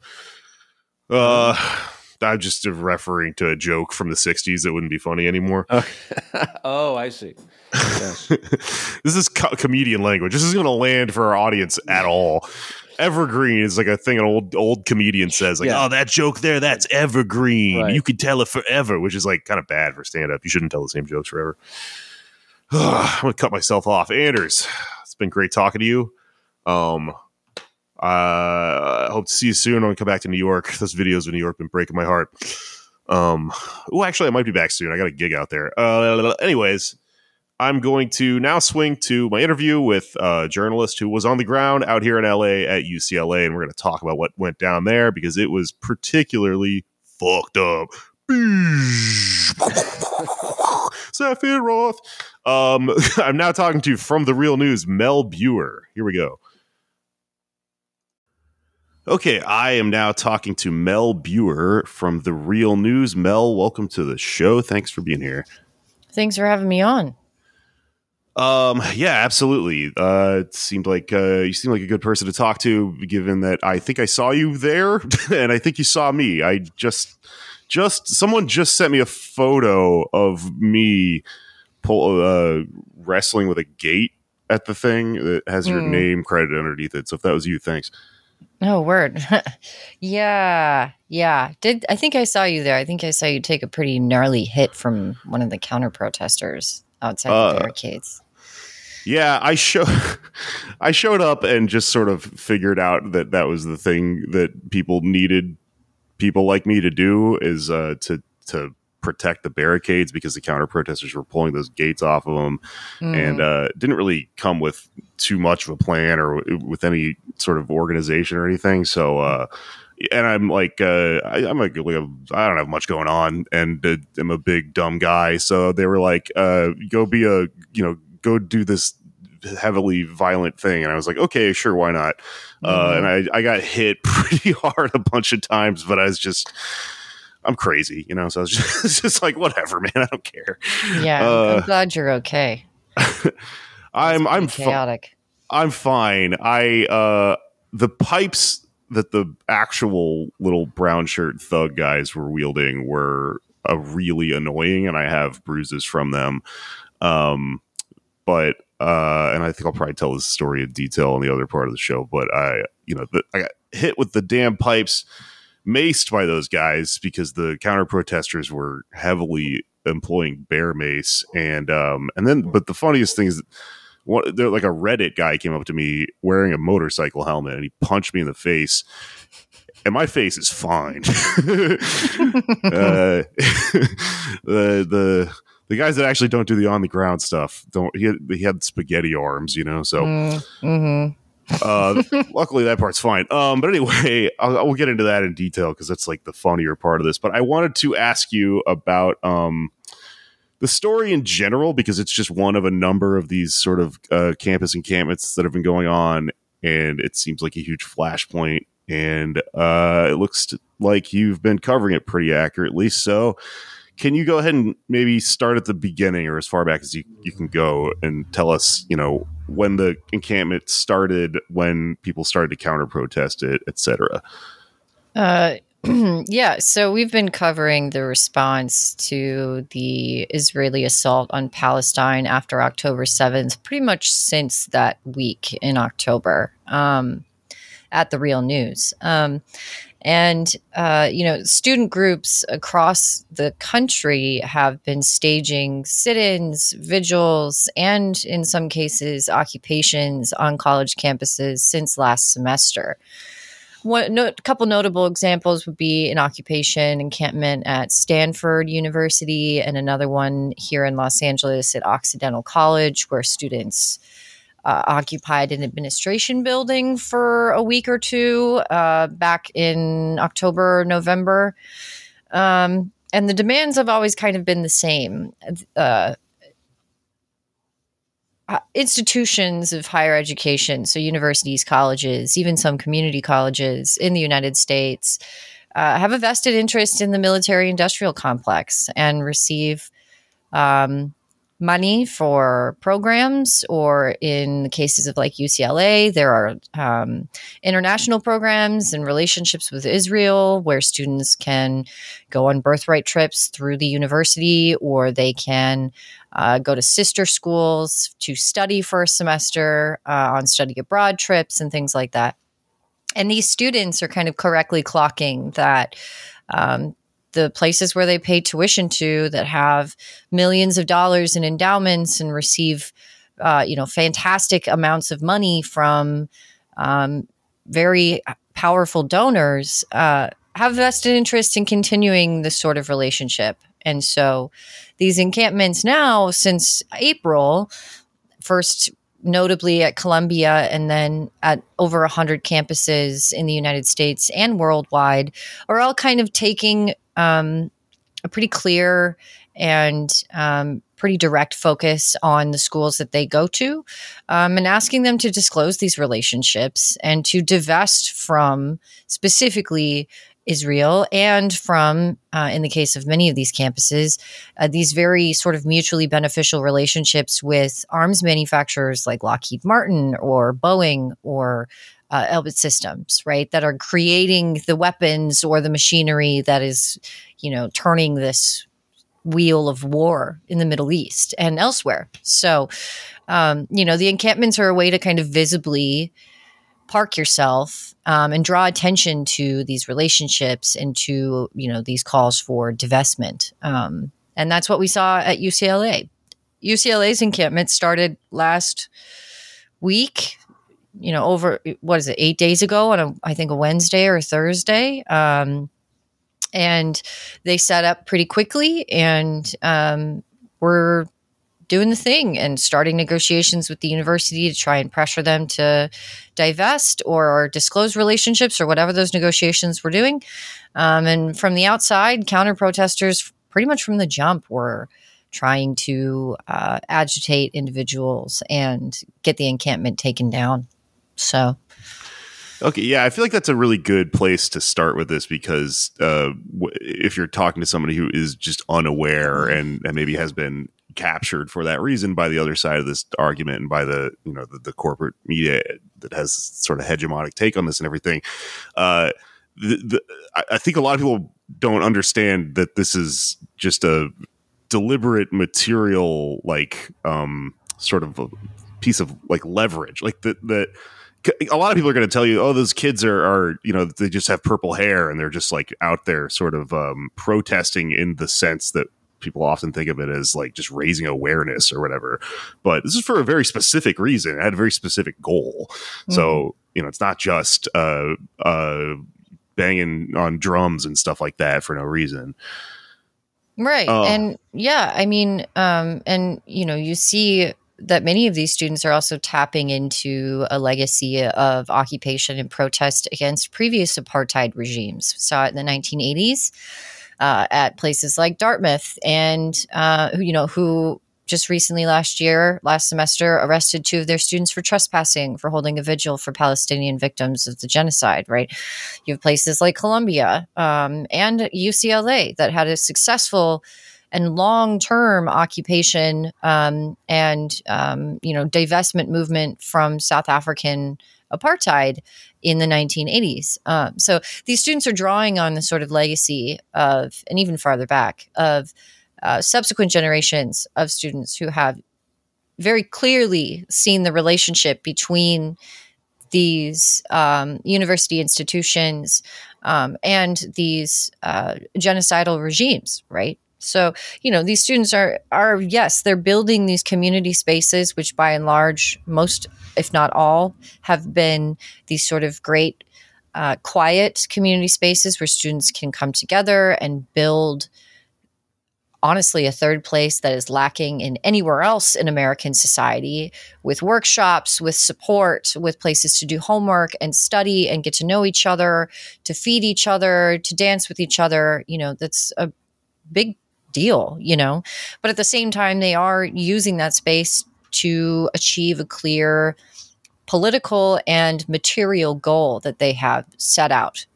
I'm just referring to a joke from the 60s that wouldn't be funny anymore. Oh, I see. Yes. This is comedian language. This isn't going to land for our audience at all. Evergreen is like a thing an old comedian says, like, oh, that joke there, that's evergreen. Right. You could tell it forever, which is like kind of bad for stand-up. You shouldn't tell the same jokes forever. I'm going to cut myself off. Anders, it's been great talking to you. I hope to see you soon. I'm going to come back to New York. Those videos of New York have been breaking my heart. Actually, I might be back soon. I got a gig out there. Anyways, I'm going to now swing to my interview with a journalist who was on the ground out here in LA at UCLA, and we're going to talk about what went down there because it was particularly fucked up. Sephiroth. I'm now talking to, from The Real News, Mel Buer. Here we go. Okay, I am now talking to Mel Buer from The Real News. Mel, welcome to the show. Thanks for being here. Thanks for having me on. Yeah, absolutely. It seemed like you seemed like a good person to talk to, given that I think I saw you there, and I think you saw me. I just someone just sent me a photo of me wrestling with a gate at the thing that has your name credited underneath it. So if that was you, thanks. Oh, word. Yeah. I think I saw you there. I think I saw you take a pretty gnarly hit from one of the counter protesters outside the barricades. Yeah, I showed up and just sort of figured out that was the thing that people needed people like me to do, is to protect the barricades, because the counter protesters were pulling those gates off of them, and didn't really come with too much of a plan or with any sort of organization or anything. So, and I'm like, I'm like, I don't have much going on, and I'm a big dumb guy. So they were like, go do this heavily violent thing. And I was like, okay, sure, why not? And I got hit pretty hard a bunch of times, but I'm crazy, so I was just like, whatever, man, I don't care. Yeah, I'm glad you're okay. I'm chaotic. I'm fine. The pipes that the actual little brown shirt thug guys were wielding were really annoying, and I have bruises from them. But and I think I'll probably tell this story in detail in the other part of the show. But I got hit with the damn pipes, maced by those guys, because the counter protesters were heavily employing bear mace, and then, but the funniest thing is, they're like, a Reddit guy came up to me wearing a motorcycle helmet, and he punched me in the face. And my face is fine. The guys that actually don't do the on the ground stuff he had spaghetti arms, so luckily that part's fine. But anyway, we'll get into that in detail, because that's like the funnier part of this. But I wanted to ask you about the story in general, because it's just one of a number of these sort of campus encampments that have been going on, and it seems like a huge flashpoint, and it looks like you've been covering it pretty accurately. So can you go ahead and maybe start at the beginning, or as far back as you can go, and tell us, when the encampment started, when people started to counter protest it, etc.? Yeah, so we've been covering the response to the Israeli assault on Palestine after October 7th, pretty much since that week in October, at The Real News. Student groups across the country have been staging sit-ins, vigils, and in some cases, occupations on college campuses since last semester. A couple notable examples would be an occupation encampment at Stanford University, and another one here in Los Angeles at Occidental College, where students occupied an administration building for a week or two back in October, November. And the demands have always kind of been the same. Institutions of higher education, so universities, colleges, even some community colleges in the United States, have a vested interest in the military-industrial complex and receive money for programs, or in the cases of like UCLA, there are international programs and relationships with Israel where students can go on birthright trips through the university, or they can go to sister schools to study for a semester on study abroad trips and things like that. And these students are kind of correctly clocking that the places where they pay tuition to, that have millions of dollars in endowments and receive, fantastic amounts of money from very powerful donors, have vested interest in continuing this sort of relationship. And so these encampments now, since April, first notably at Columbia and then at over 100 campuses in the United States and worldwide, are all kind of taking a pretty clear and pretty direct focus on the schools that they go to, and asking them to disclose these relationships and to divest from specifically Israel and from, in the case of many of these campuses, these very sort of mutually beneficial relationships with arms manufacturers like Lockheed Martin or Boeing or Elbit Systems, right, that are creating the weapons or the machinery that is, turning this wheel of war in the Middle East and elsewhere. So, the encampments are a way to kind of visibly park yourself and draw attention to these relationships and to, these calls for divestment. And that's what we saw at UCLA. UCLA's encampment started last week, over, 8 days ago on I think a Wednesday or a Thursday. And they set up pretty quickly and were doing the thing and starting negotiations with the university to try and pressure them to divest or disclose relationships or whatever those negotiations were doing. And from the outside, counter protesters, pretty much from the jump, were trying to agitate individuals and get the encampment taken down. So. Okay, yeah, I feel like that's a really good place to start with this because if you're talking to somebody who is just unaware and maybe has been captured for that reason by the other side of this argument and by the corporate media that has sort of hegemonic take on this and everything, I think a lot of people don't understand that this is just a deliberate material, like sort of a piece of like leverage, like that. A lot of people are going to tell you, oh, those kids are they just have purple hair and they're just like out there sort of protesting in the sense that people often think of it as like just raising awareness or whatever. But this is for a very specific reason. It had a very specific goal. Mm-hmm. So, it's not just banging on drums and stuff like that for no reason. Right. And yeah, I mean, and, you see that many of these students are also tapping into a legacy of occupation and protest against previous apartheid regimes. We saw it in the 1980s at places like Dartmouth, and who just recently last semester arrested 2 of their students for trespassing, for holding a vigil for Palestinian victims of the genocide. Right? You have places like Columbia and UCLA that had a successful and long-term occupation and divestment movement from South African apartheid in the 1980s. So these students are drawing on the sort of legacy of, and even farther back, of subsequent generations of students who have very clearly seen the relationship between these university institutions and these genocidal regimes, right? So, these students are yes, they're building these community spaces, which by and large, most, if not all, have been these sort of great, quiet community spaces where students can come together and build, honestly, a third place that is lacking in anywhere else in American society, with workshops, with support, with places to do homework and study and get to know each other, to feed each other, to dance with each other. That's a big deal, but at the same time, they are using that space to achieve a clear political and material goal that they have set out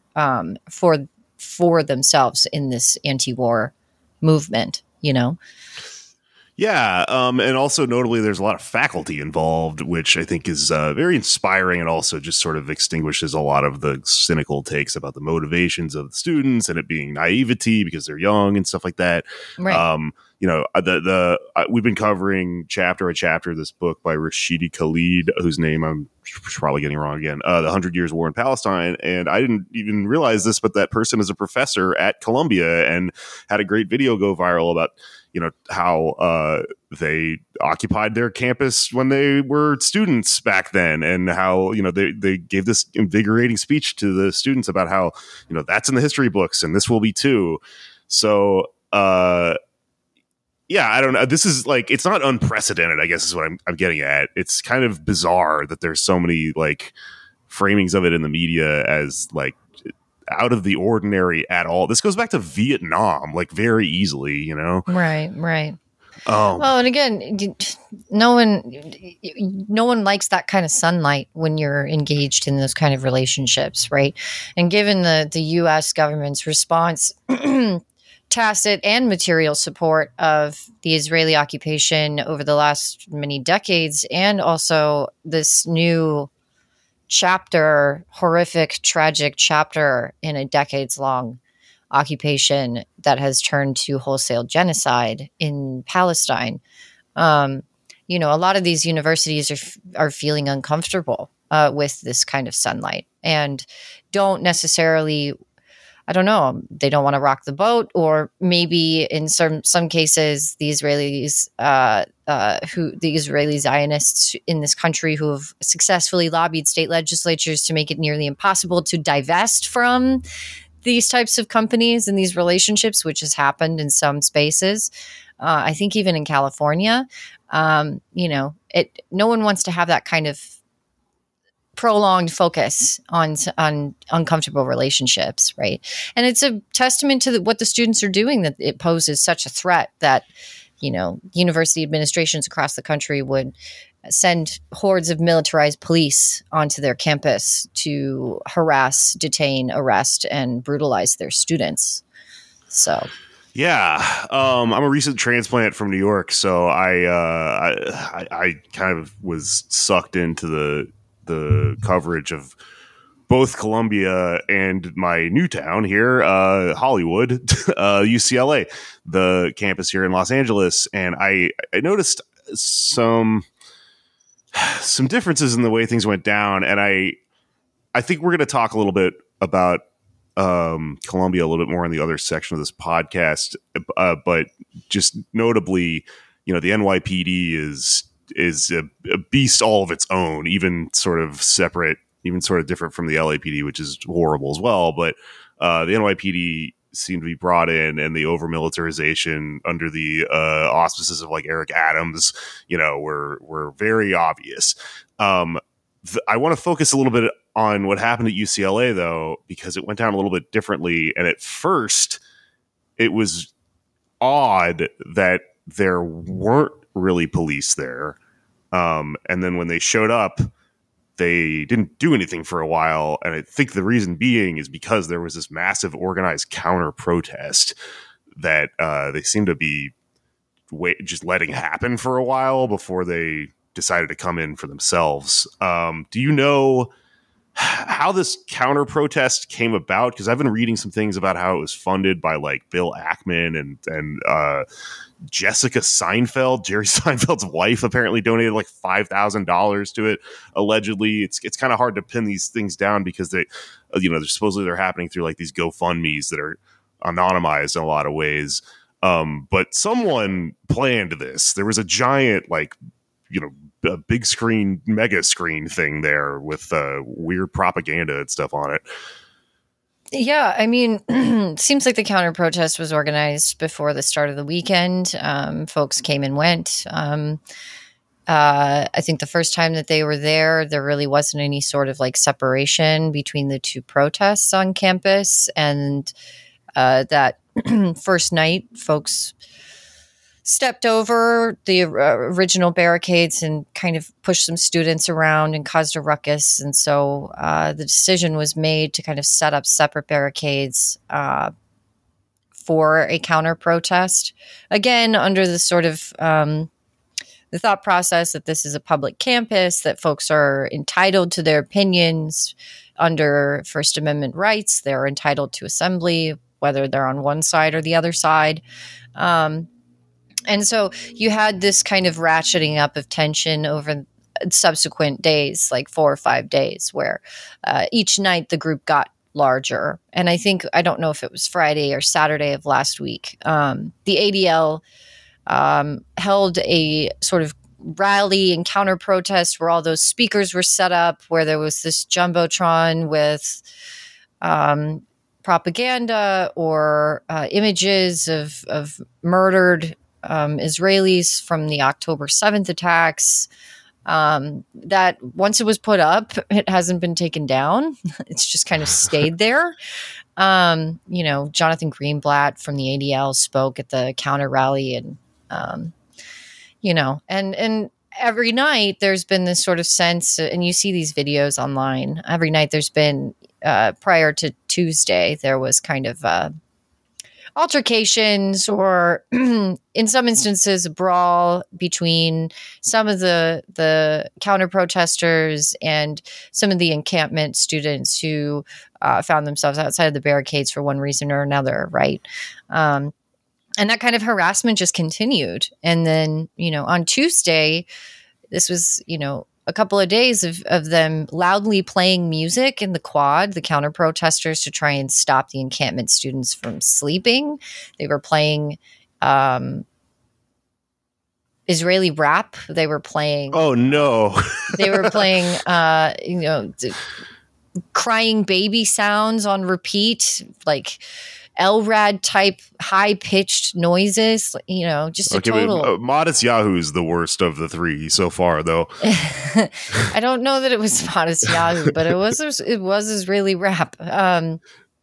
for themselves in this anti-war movement, Yeah, and also notably, there's a lot of faculty involved, which I think is very inspiring and also just sort of extinguishes a lot of the cynical takes about the motivations of the students and it being naivety because they're young and stuff like that. Right. We've been covering chapter this book by Rashidi Khalid, whose name I'm probably getting wrong again, The 100 Years War in Palestine. And I didn't even realize this, but that person is a professor at Columbia and had a great video go viral about how they occupied their campus when they were students back then, and how they gave this invigorating speech to the students about how that's in the history books and this will be too. So yeah, I don't know. This is like, it's not unprecedented, I guess is what I'm getting at. It's kind of bizarre that there's so many like framings of it in the media as like out of the ordinary at all. This goes back to Vietnam, like very easily, Right. Well, and again, no one likes that kind of sunlight when you're engaged in those kind of relationships, right? And given the U.S. government's response, tacit and material support of the Israeli occupation over the last many decades, and also this new chapter, horrific, tragic chapter in a decades-long occupation that has turned to wholesale genocide in Palestine. A lot of these universities are feeling uncomfortable with this kind of sunlight and don't necessarily, I don't know, they don't want to rock the boat, or maybe in some cases, the Israelis, the Israeli Zionists in this country who have successfully lobbied state legislatures to make it nearly impossible to divest from these types of companies and these relationships, which has happened in some spaces. I think even in California, no one wants to have that kind of prolonged focus on uncomfortable relationships, right? And it's a testament to what the students are doing that it poses such a threat that, university administrations across the country would send hordes of militarized police onto their campus to harass, detain, arrest, and brutalize their students. So, yeah, I'm a recent transplant from New York, so I kind of was sucked into the coverage of both Columbia and my new town here, Hollywood, UCLA, the campus here in Los Angeles, and I noticed some differences in the way things went down, and I think we're going to talk a little bit about Columbia a little bit more in the other section of this podcast, but just notably, the NYPD is a beast all of its own, even sort of separate, even sort of different from the LAPD, which is horrible as well. But the NYPD seemed to be brought in, and the over militarization under the auspices of like Eric Adams, were very obvious. I want to focus a little bit on what happened at UCLA though, because it went down a little bit differently. And at first it was odd that there weren't really police there. And then when they showed up, they didn't do anything for a while. And I think the reason being is because there was this massive organized counter protest that they seemed to be just letting happen for a while before they decided to come in for themselves. Do you know how this counter protest came about? Because I've been reading some things about how it was funded by like Bill Ackman and Jessica Seinfeld, Jerry Seinfeld's wife, apparently donated like $5,000 to it. Allegedly, it's kind of hard to pin these things down because they're supposedly they're happening through like these GoFundMe's that are anonymized in a lot of ways. But someone planned this. There was a giant a big screen, mega screen thing there with weird propaganda and stuff on it. Yeah, I mean, it seems like the counter protest was organized before the start of the weekend. Folks came and went. I think the first time that they were there really wasn't any sort of like separation between the two protests on campus. And that first night, folks stepped over the original barricades and kind of pushed some students around and caused a ruckus. And so the decision was made to kind of set up separate barricades for a counter protest. Again, under the sort of the thought process that this is a public campus, that folks are entitled to their opinions under First Amendment rights. They're entitled to assembly, whether they're on one side or the other side. And so you had this kind of ratcheting up of tension over subsequent days, like 4 or 5 days, where each night the group got larger. And I don't know if it was Friday or Saturday of last week, the ADL held a sort of rally and counter protest where all those speakers were set up, where there was this jumbotron with propaganda or images of murdered Israelis from the October 7th attacks, that once it was put up, it hasn't been taken down. It's just kind of stayed there. Jonathan Greenblatt from the ADL spoke at the counter rally, and and every night there's been this sort of sense, and you see these videos online. Every night there's been, prior to Tuesday, there was kind of altercations, or in some instances a brawl between some of the counter protesters and some of the encampment students who found themselves outside of the barricades for one reason or another, right? And that kind of harassment just continued. And then, on Tuesday, this was, a couple of days of them loudly playing music in the quad, the counter protesters, to try and stop the encampment students from sleeping. They were playing Israeli rap. They were playing. Oh no! They were playing, crying baby sounds on repeat, like LRAD type high pitched noises, just a total. Modest Yahoo is the worst of the three so far, though. I don't know that it was Modest Yahoo, but it was Israeli rap. And,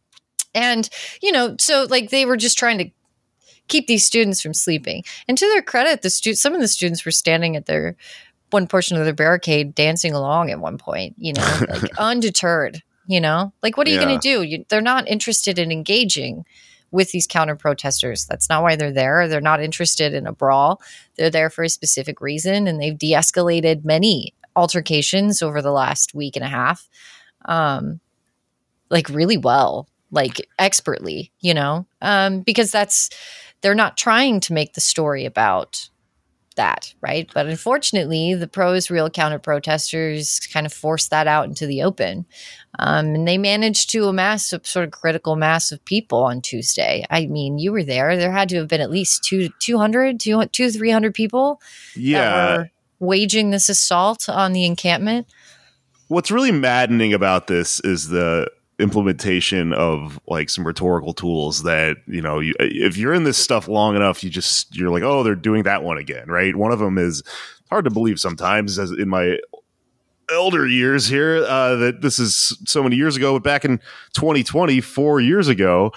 so like they were just trying to keep these students from sleeping. And to their credit, some of the students were standing at one portion of their barricade, dancing along at one point, like undeterred. Like, what are you going to do? They're not interested in engaging with these counter protesters. That's not why they're there. They're not interested in a brawl. They're there for a specific reason, and they've de-escalated many altercations over the last week and a half, like really well, like expertly, because they're not trying to make the story about that, right? But unfortunately, the pro-Israel counter-protesters kind of forced that out into the open. And they managed to amass a sort of critical mass of people on Tuesday. I mean, you were there. There had to have been at least 300 people that were waging this assault on the encampment. What's really maddening about this is the implementation of like some rhetorical tools that, if you're in this stuff long enough, you're like, oh, they're doing that one again, right? One of them is hard to believe sometimes, as in my elder years here, that this is so many years ago, but back in 2020, 4 years ago,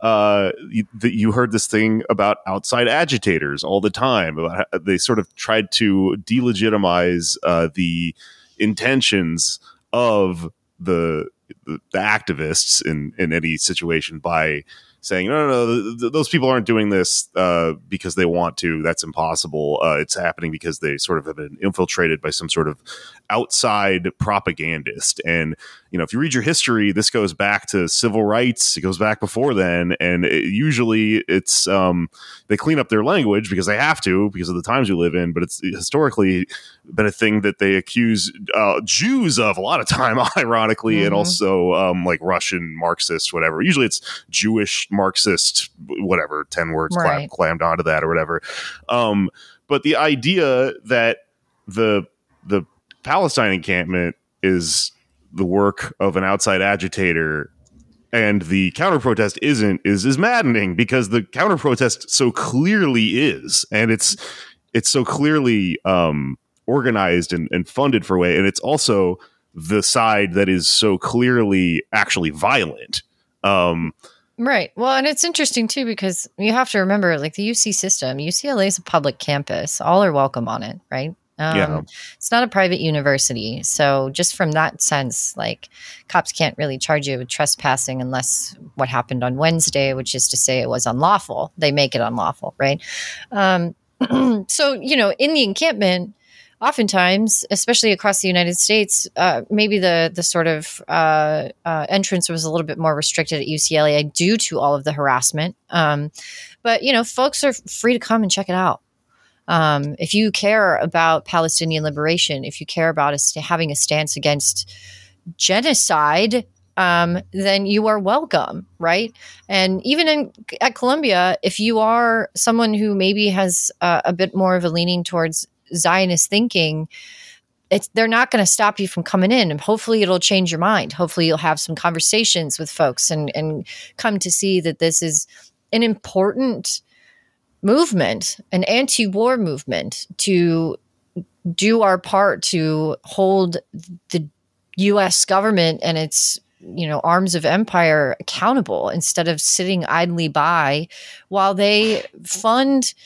you heard this thing about outside agitators all the time. About how they sort of tried to delegitimize the intentions of the activists in any situation by saying, no, those people aren't doing this because they want to. That's impossible. It's happening because they sort of have been infiltrated by some sort of outside propagandist. And, if you read your history, this goes back to civil rights. It goes back before then. And usually it's they clean up their language because they have to, because of the times we live in. But it's historically been a thing that they accuse Jews of a lot of time, ironically, and also like Russian Marxists, whatever. Usually it's Jewish Marxist, whatever, 10 words clammed onto that or whatever. But the idea that the Palestine encampment is the work of an outside agitator and the counter protest isn't is maddening, because the counter protest so clearly is, and it's so clearly organized and funded for a way, and it's also the side that is so clearly actually violent. Right. Well, and it's interesting too, because you have to remember, like, the UC system, UCLA is a public campus. All are welcome on it, right? It's not a private university. So just from that sense, like, cops can't really charge you with trespassing unless what happened on Wednesday, which is to say it was unlawful. They make it unlawful, right? So, in the encampment, oftentimes, especially across the United States, maybe the sort of entrance was a little bit more restricted at UCLA due to all of the harassment. But, folks are free to come and check it out. If you care about Palestinian liberation, if you care about having a stance against genocide, then you are welcome, right? And even at Columbia, if you are someone who maybe has a bit more of a leaning towards Zionist thinking, they're not going to stop you from coming in, and hopefully it'll change your mind. Hopefully you'll have some conversations with folks and come to see that this is an important movement, an anti-war movement, to do our part to hold the U.S. government and its arms of empire accountable, instead of sitting idly by while they fund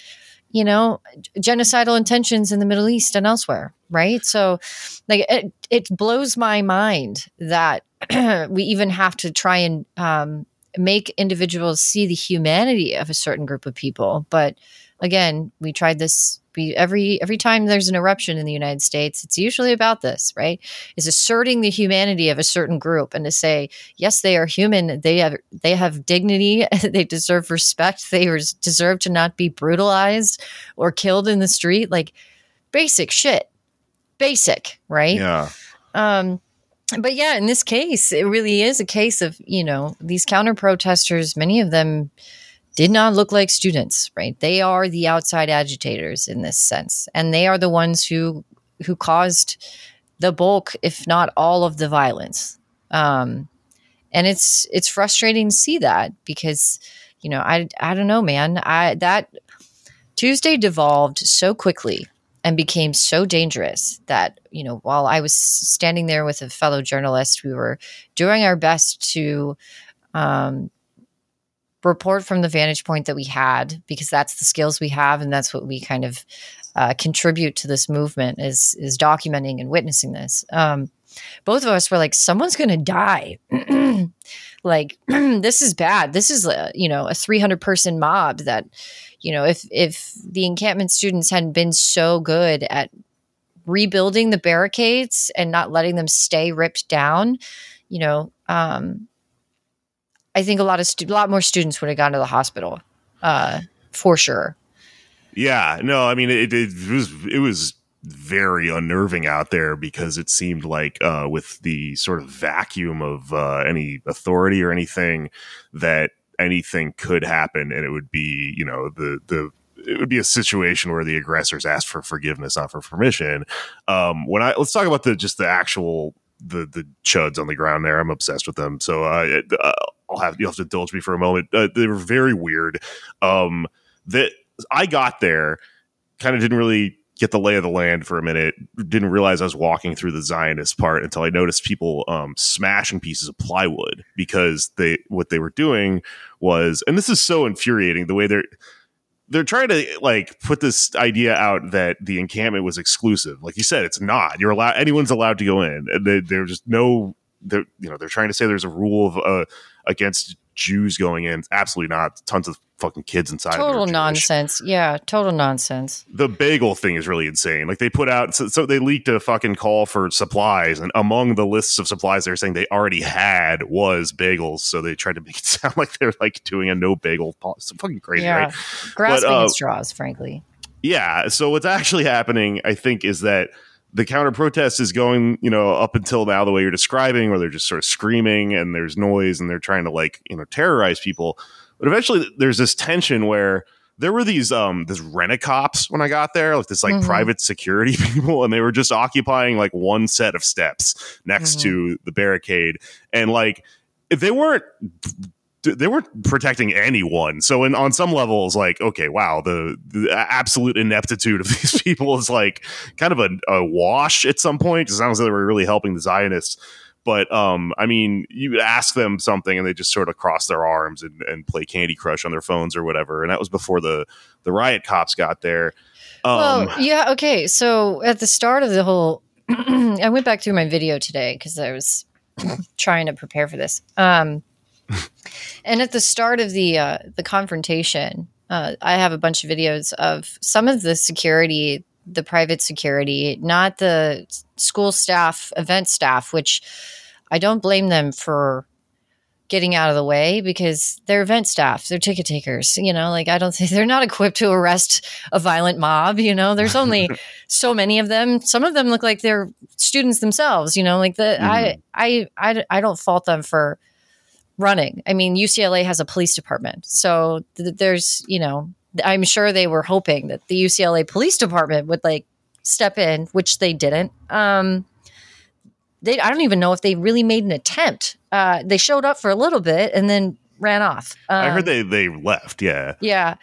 genocidal intentions in the Middle East and elsewhere, right? So like it blows my mind that we even have to try and make individuals see the humanity of a certain group of people. But again, we tried this. Every time there's an eruption in the United States, it's usually about this, right? Is asserting the humanity of a certain group and to say, yes, they are human. They have dignity. They deserve respect. They deserve to not be brutalized or killed in the street. Like basic shit. Basic, right? Yeah. But yeah, in this case, it really is a case of, these counter protesters, many of them did not look like students, right? They are the outside agitators in this sense. And they are the ones who caused the bulk, if not all of the violence. And it's frustrating to see that because, I don't know, man, that Tuesday devolved so quickly and became so dangerous that, while I was standing there with a fellow journalist, we were doing our best to, report from the vantage point that we had, because that's the skills we have. And that's what we kind of contribute to this movement is documenting and witnessing this. Both of us were like, someone's going to die. Like, this is bad. This is, a 300 person mob that, if the encampment students hadn't been so good at rebuilding the barricades and not letting them stay ripped down, I think a lot more students would have gone to the hospital, for sure. Yeah, no, I mean it was very unnerving out there because it seemed like with the sort of vacuum of any authority or anything, that anything could happen, and it would be it would be a situation where the aggressors asked for forgiveness, not for permission. Let's talk about the actual the chuds on the ground there. I'm obsessed with them, so you'll have to indulge me for a moment. They were very weird. That I got there, kind of didn't really get the lay of the land for a minute. Didn't realize I was walking through the Zionist part until I noticed people smashing pieces of plywood because what they were doing was, and this is so infuriating, the way they're trying to like put this idea out that the encampment was exclusive. Like you said, it's not. Anyone's allowed to go in. They're just they're trying to say there's a rule of against Jews going in. Absolutely not. Tons of fucking kids inside. Total nonsense. Yeah, total nonsense. The bagel thing is really insane. Like they put out, so they leaked a fucking call for supplies, and among the lists of supplies they're saying they already had was bagels. So they tried to make it sound like they're like doing a no bagel policy. It's fucking crazy, right? Grasping at straws, frankly. Yeah. So what's actually happening, I think, is that the counter protest is going, up until now the way you're describing, where they're just sort of screaming and there's noise and they're trying to terrorize people. But eventually there's this tension where there were these this rent-a-cops when I got there, like this private security people, and they were just occupying like one set of steps next to the barricade. And like they weren't protecting anyone. So on some levels, like, okay, wow, the absolute ineptitude of these people is like kind of a wash at some point. It sounds like they were really helping the Zionists. But I mean, you ask them something and they just sort of cross their arms and play Candy Crush on their phones or whatever. And that was before the riot cops got there. Yeah. Okay. So at the start of the whole, I went back through my video today because I was trying to prepare for this. And at the start of the confrontation, I have a bunch of videos of some of the security, the private security, not the school staff, event staff, which I don't blame them for getting out of the way because they're event staff, they're ticket takers, like I don't think they're not equipped to arrest a violent mob. There's only so many of them. Some of them look like they're students themselves, like I don't fault them for running. I mean, UCLA has a police department. So there's, I'm sure they were hoping that the UCLA police department would like step in, which they didn't. I don't even know if they really made an attempt. They showed up for a little bit and then ran off. I heard they left. Yeah. Yeah.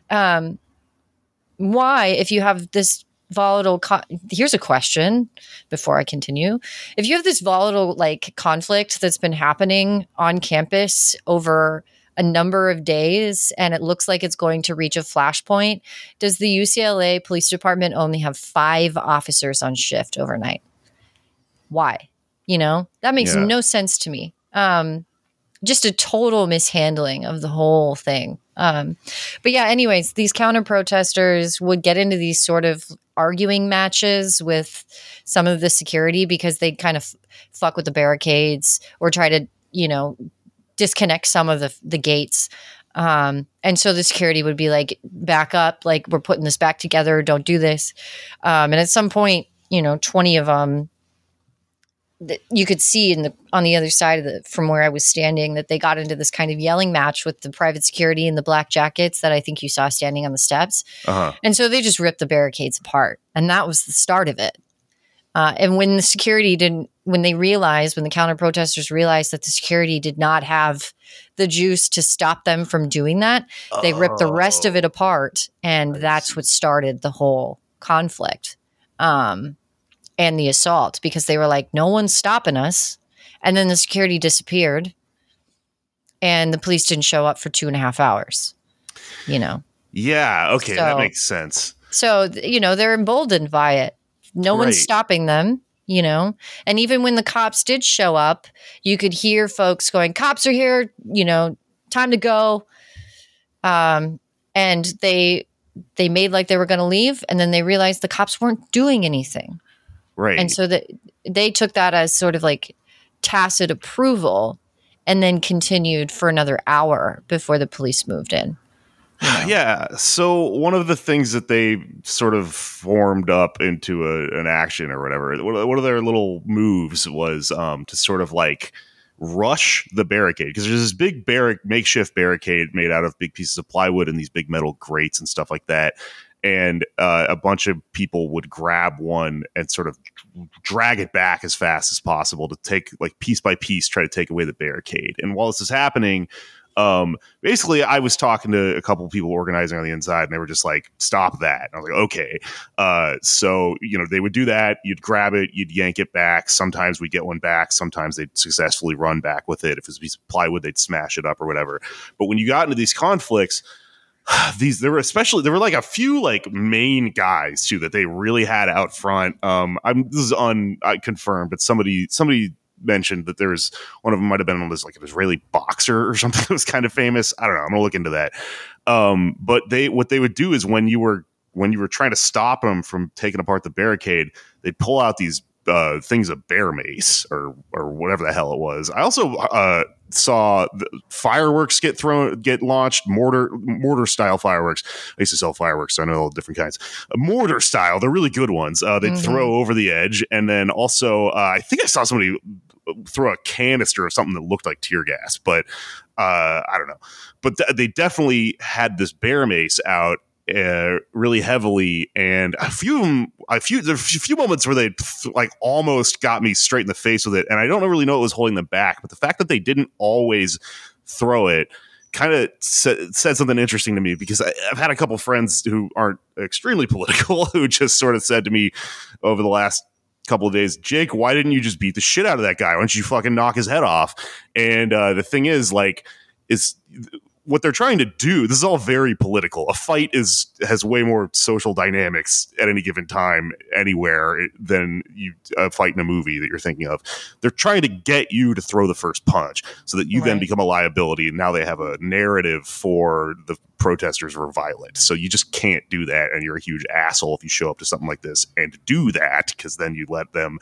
Why, if you have this volatile, here's a question before I continue. If you have this volatile like conflict that's been happening on campus over a number of days and it looks like it's going to reach a flashpoint, does the UCLA Police Department only have 5 officers on shift overnight? Why? That makes no sense to me. Just a total mishandling of the whole thing. But yeah, anyways, these counter protesters would get into these sort of arguing matches with some of the security because they'd kind of fuck with the barricades or try to, disconnect some of the gates. And so the security would be like, back up, like, we're putting this back together, don't do this. And at some point, 20 of them, you could see on the other side from where I was standing that they got into this kind of yelling match with the private security in the black jackets that I think you saw standing on the steps. Uh-huh. And so they just ripped the barricades apart. And that was the start of it. And when the counter protesters realized that the security did not have the juice to stop them from doing that, they ripped the rest of it apart. And that's what started the whole conflict. And the assault, because they were like, no one's stopping us. And then the security disappeared and the police didn't show up for 2.5 hours, Yeah. Okay. That makes sense. So, they're emboldened by it. No one's stopping them, and even when the cops did show up, you could hear folks going, cops are here, time to go. And they made like they were going to leave. And then they realized the cops weren't doing anything. Right. And so that they took that as sort of like tacit approval and then continued for another hour before the police moved in. Yeah. So one of the things that they sort of formed up into an action or whatever, one of their little moves was to sort of like rush the barricade, because there's this big makeshift barricade made out of big pieces of plywood and these big metal grates and stuff like that. And a bunch of people would grab one and sort of drag it back as fast as possible to take, like, piece by piece, try to take away the barricade. And while this is happening, basically I was talking to a couple of people organizing on the inside and they were just like, stop that. And I was like, okay. So, they would do that. You'd grab it, you'd yank it back. Sometimes we'd get one back. Sometimes they'd successfully run back with it. If it was a piece of plywood, they'd smash it up or whatever. But when you got into these conflicts, there were like a few like main guys too that they really had out front. This is unconfirmed, but somebody mentioned that there's one of them might have been on this like an Israeli boxer or something that was kind of famous. I don't know. I'm gonna look into that. But what they would do is when you were trying to stop them from taking apart the barricade, they'd pull out these things of bear mace or whatever the hell it was. I also saw the fireworks get launched, mortar style fireworks. I used to sell fireworks, so I know all the different kinds. Mortar style, they're really good ones. They'd throw over the edge, and then also I think I saw somebody throw a canister of something that looked like tear gas, but I don't know. But they definitely had this bear mace out really heavily, and a few moments where they like almost got me straight in the face with it, and I don't really know what was holding them back, but the fact that they didn't always throw it kind of said something interesting to me, because I've had a couple friends who aren't extremely political who just sort of said to me over the last couple of days, Jake, why didn't you just beat the shit out of that guy? Why don't you fucking knock his head off? And the thing is, like, what they're trying to do, this is all very political. A fight has way more social dynamics at any given time anywhere than a fight in a movie that you're thinking of. They're trying to get you to throw the first punch so that you then become a liability, and now they have a narrative for the protesters were violent. So you just can't do that, and you're a huge asshole if you show up to something like this and do that, because then you let them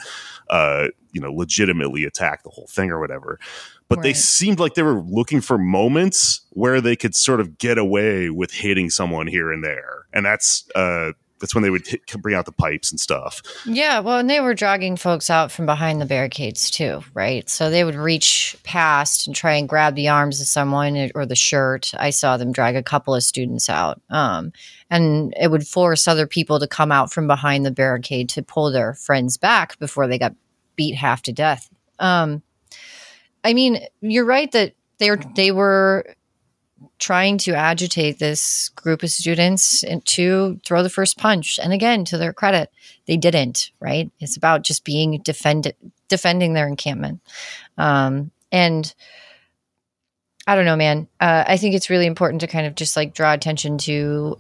legitimately attack the whole thing or whatever. But they seemed like they were looking for moments where they could sort of get away with hitting someone here and there. And that's when they would bring out the pipes and stuff. Yeah, well, and they were dragging folks out from behind the barricades too, right? So they would reach past and try and grab the arms of someone or the shirt. I saw them drag a couple of students out. And it would force other people to come out from behind the barricade to pull their friends back before they got beat half to death. I mean, you're right that they were trying to agitate this group of students to throw the first punch. And again, to their credit, they didn't, right? It's about just being defending their encampment. And I don't know, man. I think it's really important to kind of just like draw attention to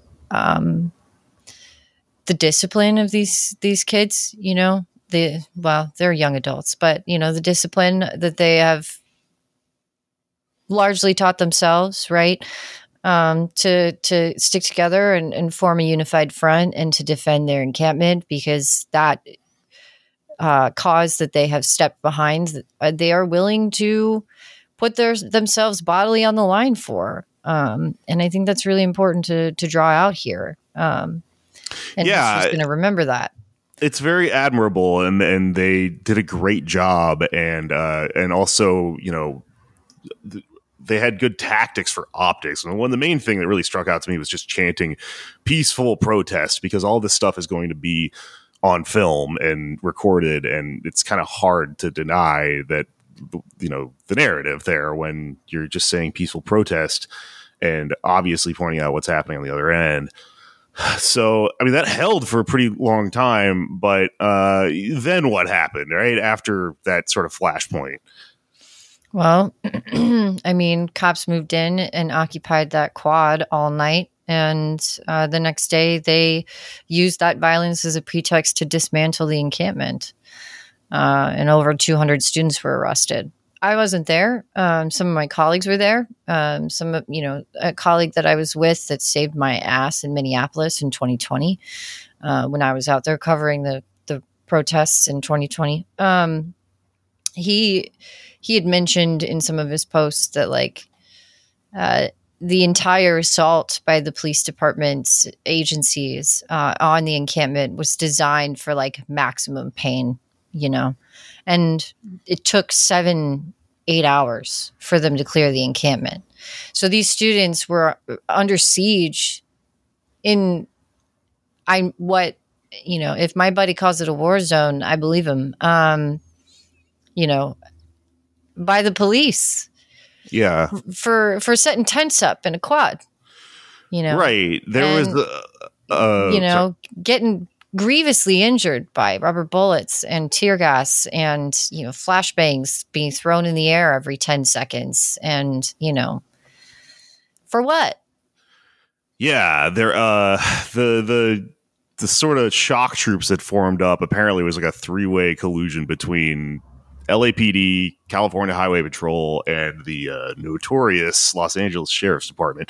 the discipline of these kids. You know, they're young adults, but you know, the discipline that they have largely taught themselves, right? To stick together and form a unified front and to defend their encampment, because that cause that they have stepped behind, they are willing to put themselves bodily on the line for. And I think that's really important to draw out here. And history's going to remember that. It's very admirable, and they did a great job, and also, you know, they had good tactics for optics. And the main thing that really struck out to me was just chanting peaceful protest, because all this stuff is going to be on film and recorded, and it's kind of hard to deny that, you know, the narrative there when you're just saying peaceful protest and obviously pointing out what's happening on the other end. So, I mean, that held for a pretty long time, but then what happened, right? After that sort of flashpoint? Well, I mean, cops moved in and occupied that quad all night. And the next day, they used that violence as a pretext to dismantle the encampment. And over 200 students were arrested. I wasn't there. Some of my colleagues were there. A colleague that I was with that saved my ass in Minneapolis in 2020 when I was out there covering the protests in 2020. He had mentioned in some of his posts that like the entire assault by the police department's agencies on the encampment was designed for like maximum pain, you know, and it took 7-8 hours for them to clear the encampment. So these students were under siege if my buddy calls it a war zone, I believe him, you know, by the police. Yeah. For setting tents up in a quad, you know. Right. There was getting grievously injured by rubber bullets and tear gas and, you know, flashbangs being thrown in the air every 10 seconds. And, you know, for what? Yeah, the sort of shock troops that formed up apparently was like a 3-way collusion between LAPD, California Highway Patrol, and the notorious Los Angeles Sheriff's Department.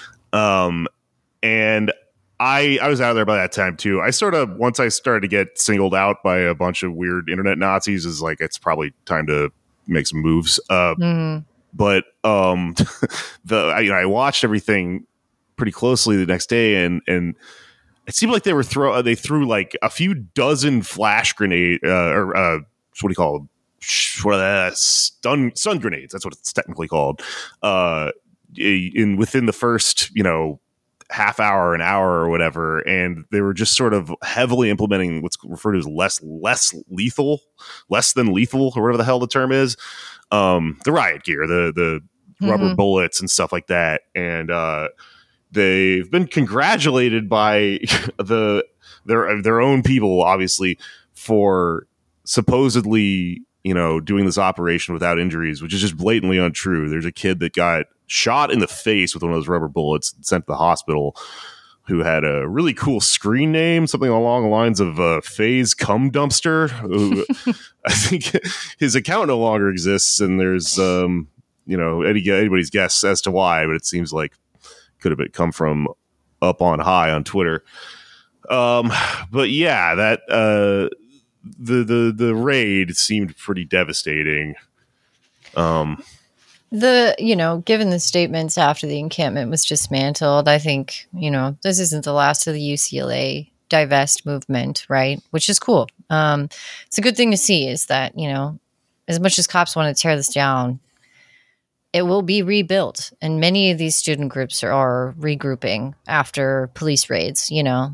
And I was out there by that time too. Once I started to get singled out by a bunch of weird internet Nazis, is like, it's probably time to make some moves. But I watched everything pretty closely the next day, and it seemed like they threw like a few dozen flash grenade what do you call them? Stun grenades. That's what it's technically called. Within the first, you know, half hour, an hour or whatever. And they were just sort of heavily implementing what's referred to as less than lethal, or whatever the hell the term is. The riot gear, the rubber bullets and stuff like that. And, they've been congratulated by their own people, obviously, for supposedly, you know, doing this operation without injuries, which is just blatantly untrue. There's a kid that got shot in the face with one of those rubber bullets and sent to the hospital, who had a really cool screen name, something along the lines of Faze Cum Dumpster, who I think his account no longer exists, and there's anybody's guess as to why, but it seems like could have come from up on high on Twitter. But yeah, that the raid seemed pretty devastating. Given the statements after the encampment was dismantled, I think, you know, this isn't the last of the UCLA divest movement, right? Which is cool. It's a good thing to see, is that, you know, as much as cops want to tear this down, it will be rebuilt. And many of these student groups are regrouping after police raids, you know.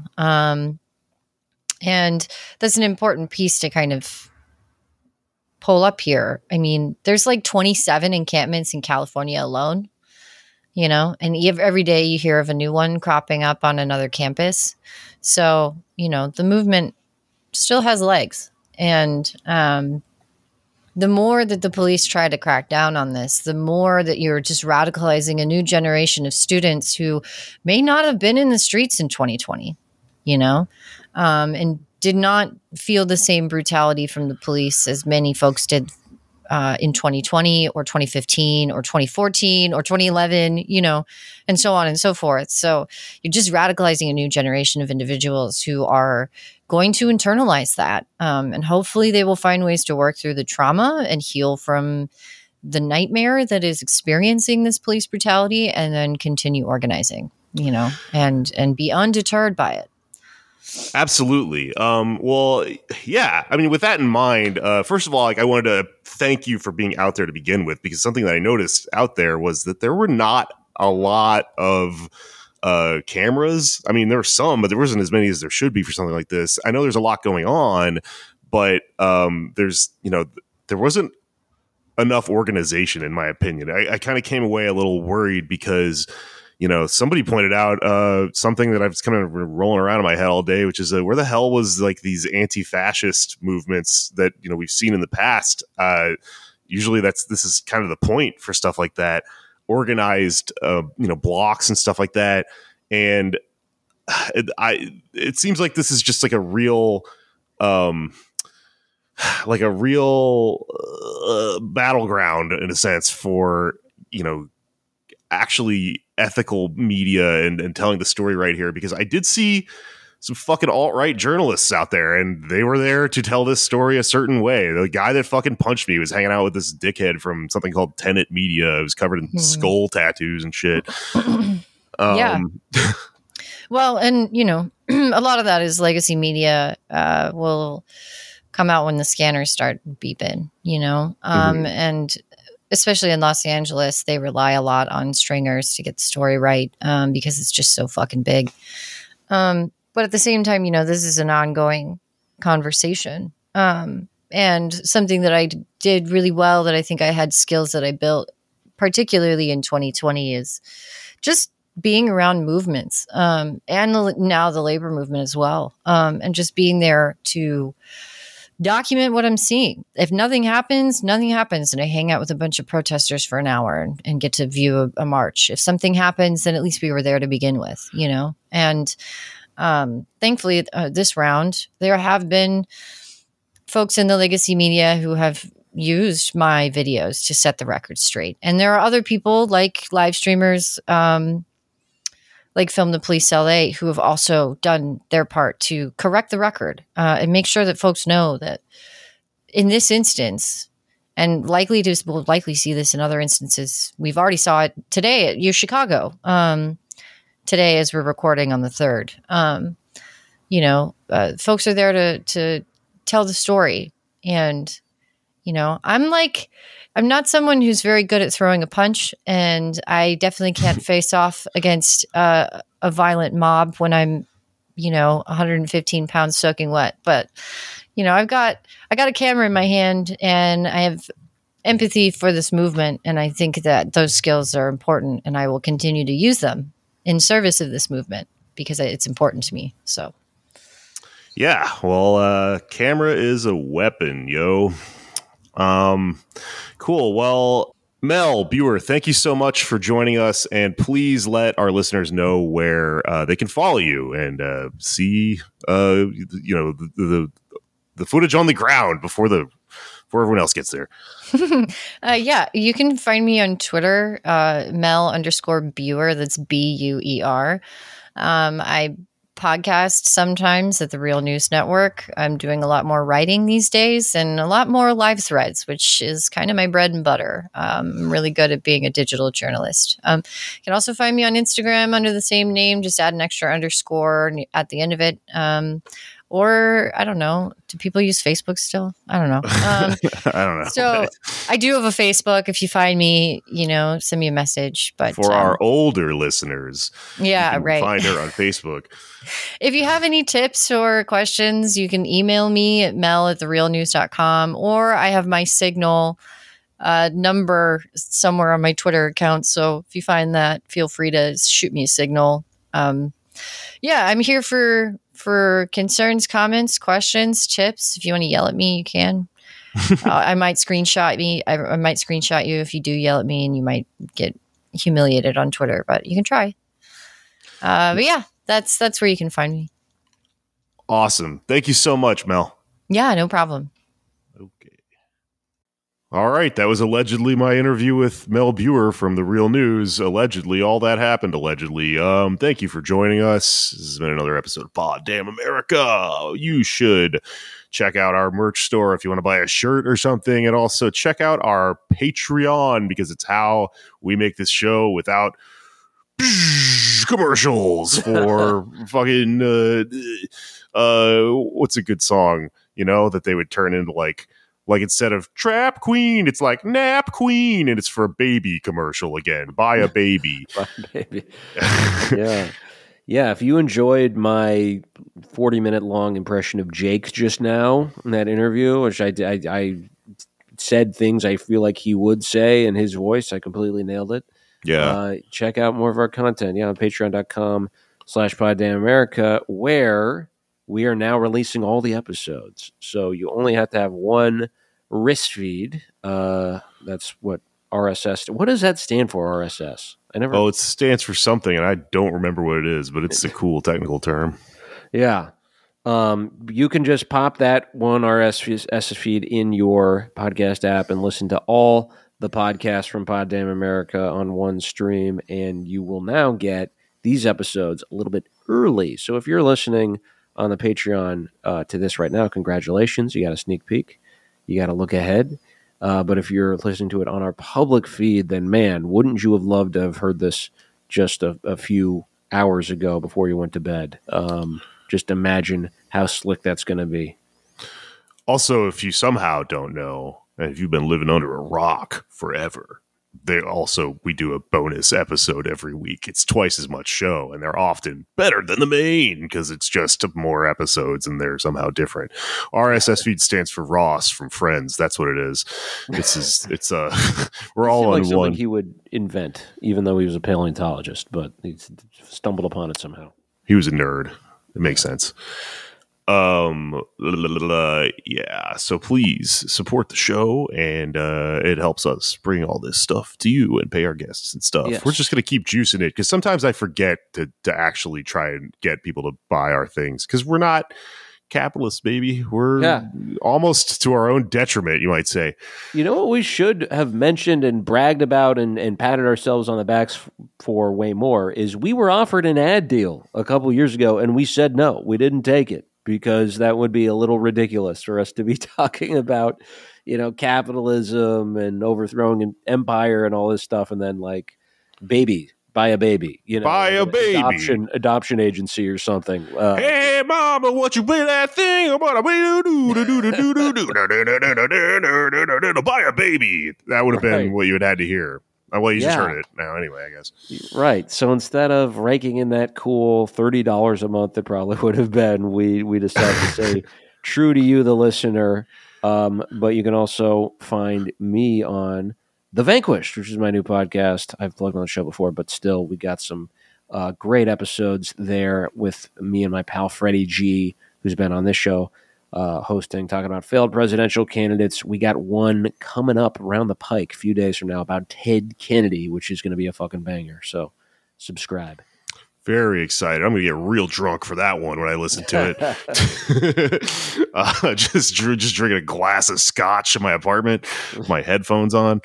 And that's an important piece to kind of pull up here. I mean, there's like 27 encampments in California alone, you know, and every day you hear of a new one cropping up on another campus. So, you know, the movement still has legs. And the more that the police try to crack down on this, the more that you're just radicalizing a new generation of students who may not have been in the streets in 2020, and did not feel the same brutality from the police as many folks did in 2020 or 2015 or 2014 or 2011, and so on and so forth. So you're just radicalizing a new generation of individuals who are going to internalize that. And hopefully they will find ways to work through the trauma and heal from the nightmare that is experiencing this police brutality, and then continue organizing, and be undeterred by it. Absolutely. Well, yeah. I mean, with that in mind, first of all, I wanted to thank you for being out there to begin with, because something that I noticed out there was that there were not a lot of cameras. I mean, there were some, but there wasn't as many as there should be for something like this. I know there's a lot going on, but there wasn't enough organization, in my opinion. I kind of came away a little worried because somebody pointed out something that I've kind of rolling around in my head all day, which is where the hell was like these anti-fascist movements that we've seen in the past? Usually, this is kind of the point for stuff like that, organized blocks and stuff like that. And it seems like this is just like a real battleground in a sense for actually ethical media and telling the story right here, because I did see some fucking alt-right journalists out there, and they were there to tell this story a certain way. The guy that fucking punched me was hanging out with this dickhead from something called Tenet Media. It was covered in skull tattoos and shit. Yeah. Well, and a lot of that is legacy media will come out when the scanners start beeping, and especially in Los Angeles, they rely a lot on stringers to get the story right, because it's just so fucking big. But at the same time, this is an ongoing conversation. And something that I did really well, that I think I had skills that I built, particularly in 2020, is just being around movements, and now the labor movement as well, and just being there to document what I'm seeing. If nothing happens, nothing happens. And I hang out with a bunch of protesters for an hour and get to view a march. If something happens, then at least we were there to begin with, And thankfully, this round, there have been folks in the legacy media who have used my videos to set the record straight. And there are other people like live streamers, like Film the Police LA, who have also done their part to correct the record and make sure that folks know that in this instance, and we'll likely see this in other instances. We've already saw it today at UChicago, today as we're recording on the 3rd. Folks are there to tell the story. And, I'm not someone who's very good at throwing a punch, and I definitely can't face off against a violent mob when I'm, 115 pounds soaking wet. But, I got a camera in my hand, and I have empathy for this movement, and I think that those skills are important, and I will continue to use them in service of this movement because it's important to me. So, yeah, well, camera is a weapon, yo. Cool. Well, Mel Buer, thank you so much for joining us, and please let our listeners know where they can follow you and see the footage on the ground before everyone else gets there. Yeah, you can find me on Twitter, Mel_Buer. That's BUER. I podcast sometimes at the Real News Network. I'm doing a lot more writing these days and a lot more live threads, which is kind of my bread and butter. I'm really good at being a digital journalist. You can also find me on Instagram under the same name. Just add an extra underscore at the end of it. Or I don't know. Do people use Facebook still? I don't know. I don't know. So I do have a Facebook. If you find me, send me a message. But for our older listeners, yeah, you can right. find her on Facebook. If you have any tips or questions, you can email me at mel@therealnews.com, or I have my Signal number somewhere on my Twitter account. So if you find that, feel free to shoot me a signal. Yeah, I'm here for concerns, comments, questions, tips. If you want to yell at me, you can. I might screenshot I might screenshot you if you do yell at me, and you might get humiliated on Twitter, but you can try. But yeah, that's where you can find me. Awesome. Thank you so much, Mel. Yeah, no problem. Okay. All right. That was allegedly my interview with Mel Buer from The Real News. Allegedly. All that happened allegedly. Thank you for joining us. This has been another episode of Pod Damn America. You should check out our merch store if you want to buy a shirt or something. And also check out our Patreon, because it's how we make this show without commercials for fucking what's a good song, that they would turn into like instead of Trap Queen, it's like Nap Queen, and it's for a baby commercial again. Buy a baby. Buy a baby. Yeah, if you enjoyed my 40-minute long impression of Jake just now in that interview, which I said things I feel like he would say in his voice, I completely nailed it. Yeah. Check out more of our content. Yeah, on patreon.com/PodDamnAmerica, where we are now releasing all the episodes. So you only have to have one wrist feed. That's what RSS. What does that stand for, RSS? It stands for something, and I don't remember what it is, but it's a cool technical term. Yeah. You can just pop that one RSS feed in your podcast app and listen to all the podcasts from Pod Damn America on one stream, and you will now get these episodes a little bit early. So if you're listening on the Patreon to this right now, congratulations. You got a sneak peek. You got to look ahead. But if you're listening to it on our public feed, then man, wouldn't you have loved to have heard this just a few hours ago before you went to bed? Just imagine how slick that's going to be. Also, if you somehow don't know, and if you've been living under a rock forever, we do a bonus episode every week. It's twice as much show, and they're often better than the main because it's just more episodes and they're somehow different. RSS feed stands for Ross from Friends. That's what it is. We're all on like one. He would invent, even though he was a paleontologist, but he stumbled upon it somehow. He was a nerd. It makes sense. Yeah, so please support the show, and it helps us bring all this stuff to you and pay our guests and stuff. Yes. We're just going to keep juicing it, because sometimes I forget to actually try and get people to buy our things, because we're not capitalists, baby. We're almost to our own detriment, you might say. You know what we should have mentioned and bragged about and patted ourselves on the backs for way more is we were offered an ad deal a couple years ago, and we said no. We didn't take it, because that would be a little ridiculous for us to be talking about, capitalism and overthrowing an empire and all this stuff, and then buy a baby, buy a baby, adoption agency or something. Hey, mama, what you play that thing about buy a baby? That would have been what you had to hear. Well, you just heard it now anyway, I guess. Right. So instead of raking in that cool $30 a month that probably would have been, we decided to say true to you, the listener. But you can also find me on The Vanquished, which is my new podcast. I've plugged on the show before, but still, we got some great episodes there with me and my pal Freddie G, who's been on this show. Hosting, talking about failed presidential candidates. We got one coming up around the pike a few days from now about Ted Kennedy, which is going to be a fucking banger. So subscribe. Very excited. I'm going to get real drunk for that one when I listen to it. Just drinking a glass of scotch in my apartment with my headphones on.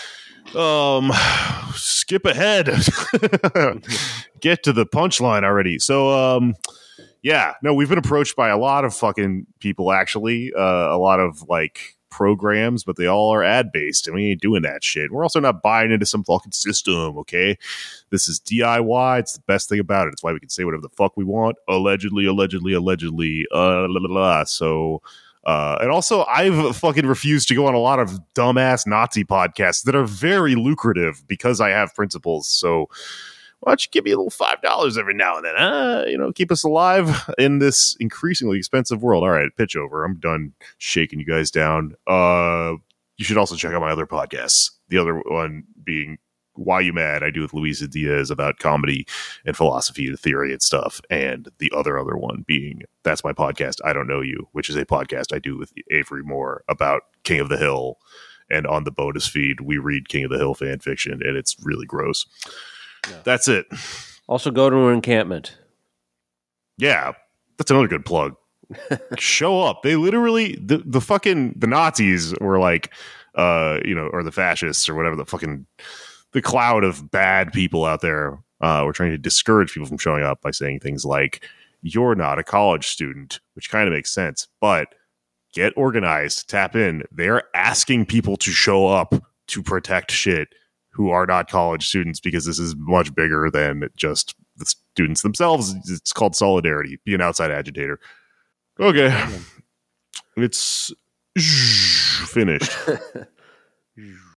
Skip ahead. Get to the punchline already. So, yeah, no, we've been approached by a lot of fucking people, actually. A lot of programs, but they all are ad based, and we ain't doing that shit. We're also not buying into some fucking system, okay? This is DIY. It's the best thing about it. It's why we can say whatever the fuck we want. Allegedly. So, and also, I've fucking refused to go on a lot of dumbass Nazi podcasts that are very lucrative because I have principles. So, why don't you give me a little $5 every now and then? Keep us alive in this increasingly expensive world. All right, pitch over. I'm done shaking you guys down. You should also check out my other podcasts. The other one being Why You Mad, I do with Luisa Diaz about comedy and philosophy and theory and stuff. And the other one being That's My Podcast, I Don't Know You, which is a podcast I do with Avery Moore about King of the Hill. And on the bonus feed, we read King of the Hill fan fiction, and it's really gross. Yeah. That's it. Also, go to an encampment. Yeah, that's another good plug. Show up. They literally, the Nazis were like, or the fascists or whatever, the cloud of bad people out there were trying to discourage people from showing up by saying things like, you're not a college student, which kind of makes sense, but get organized, tap in. They're asking people to show up to protect shit who are not college students, because this is much bigger than just the students themselves. It's called solidarity. Be an outside agitator. Okay. It's finished.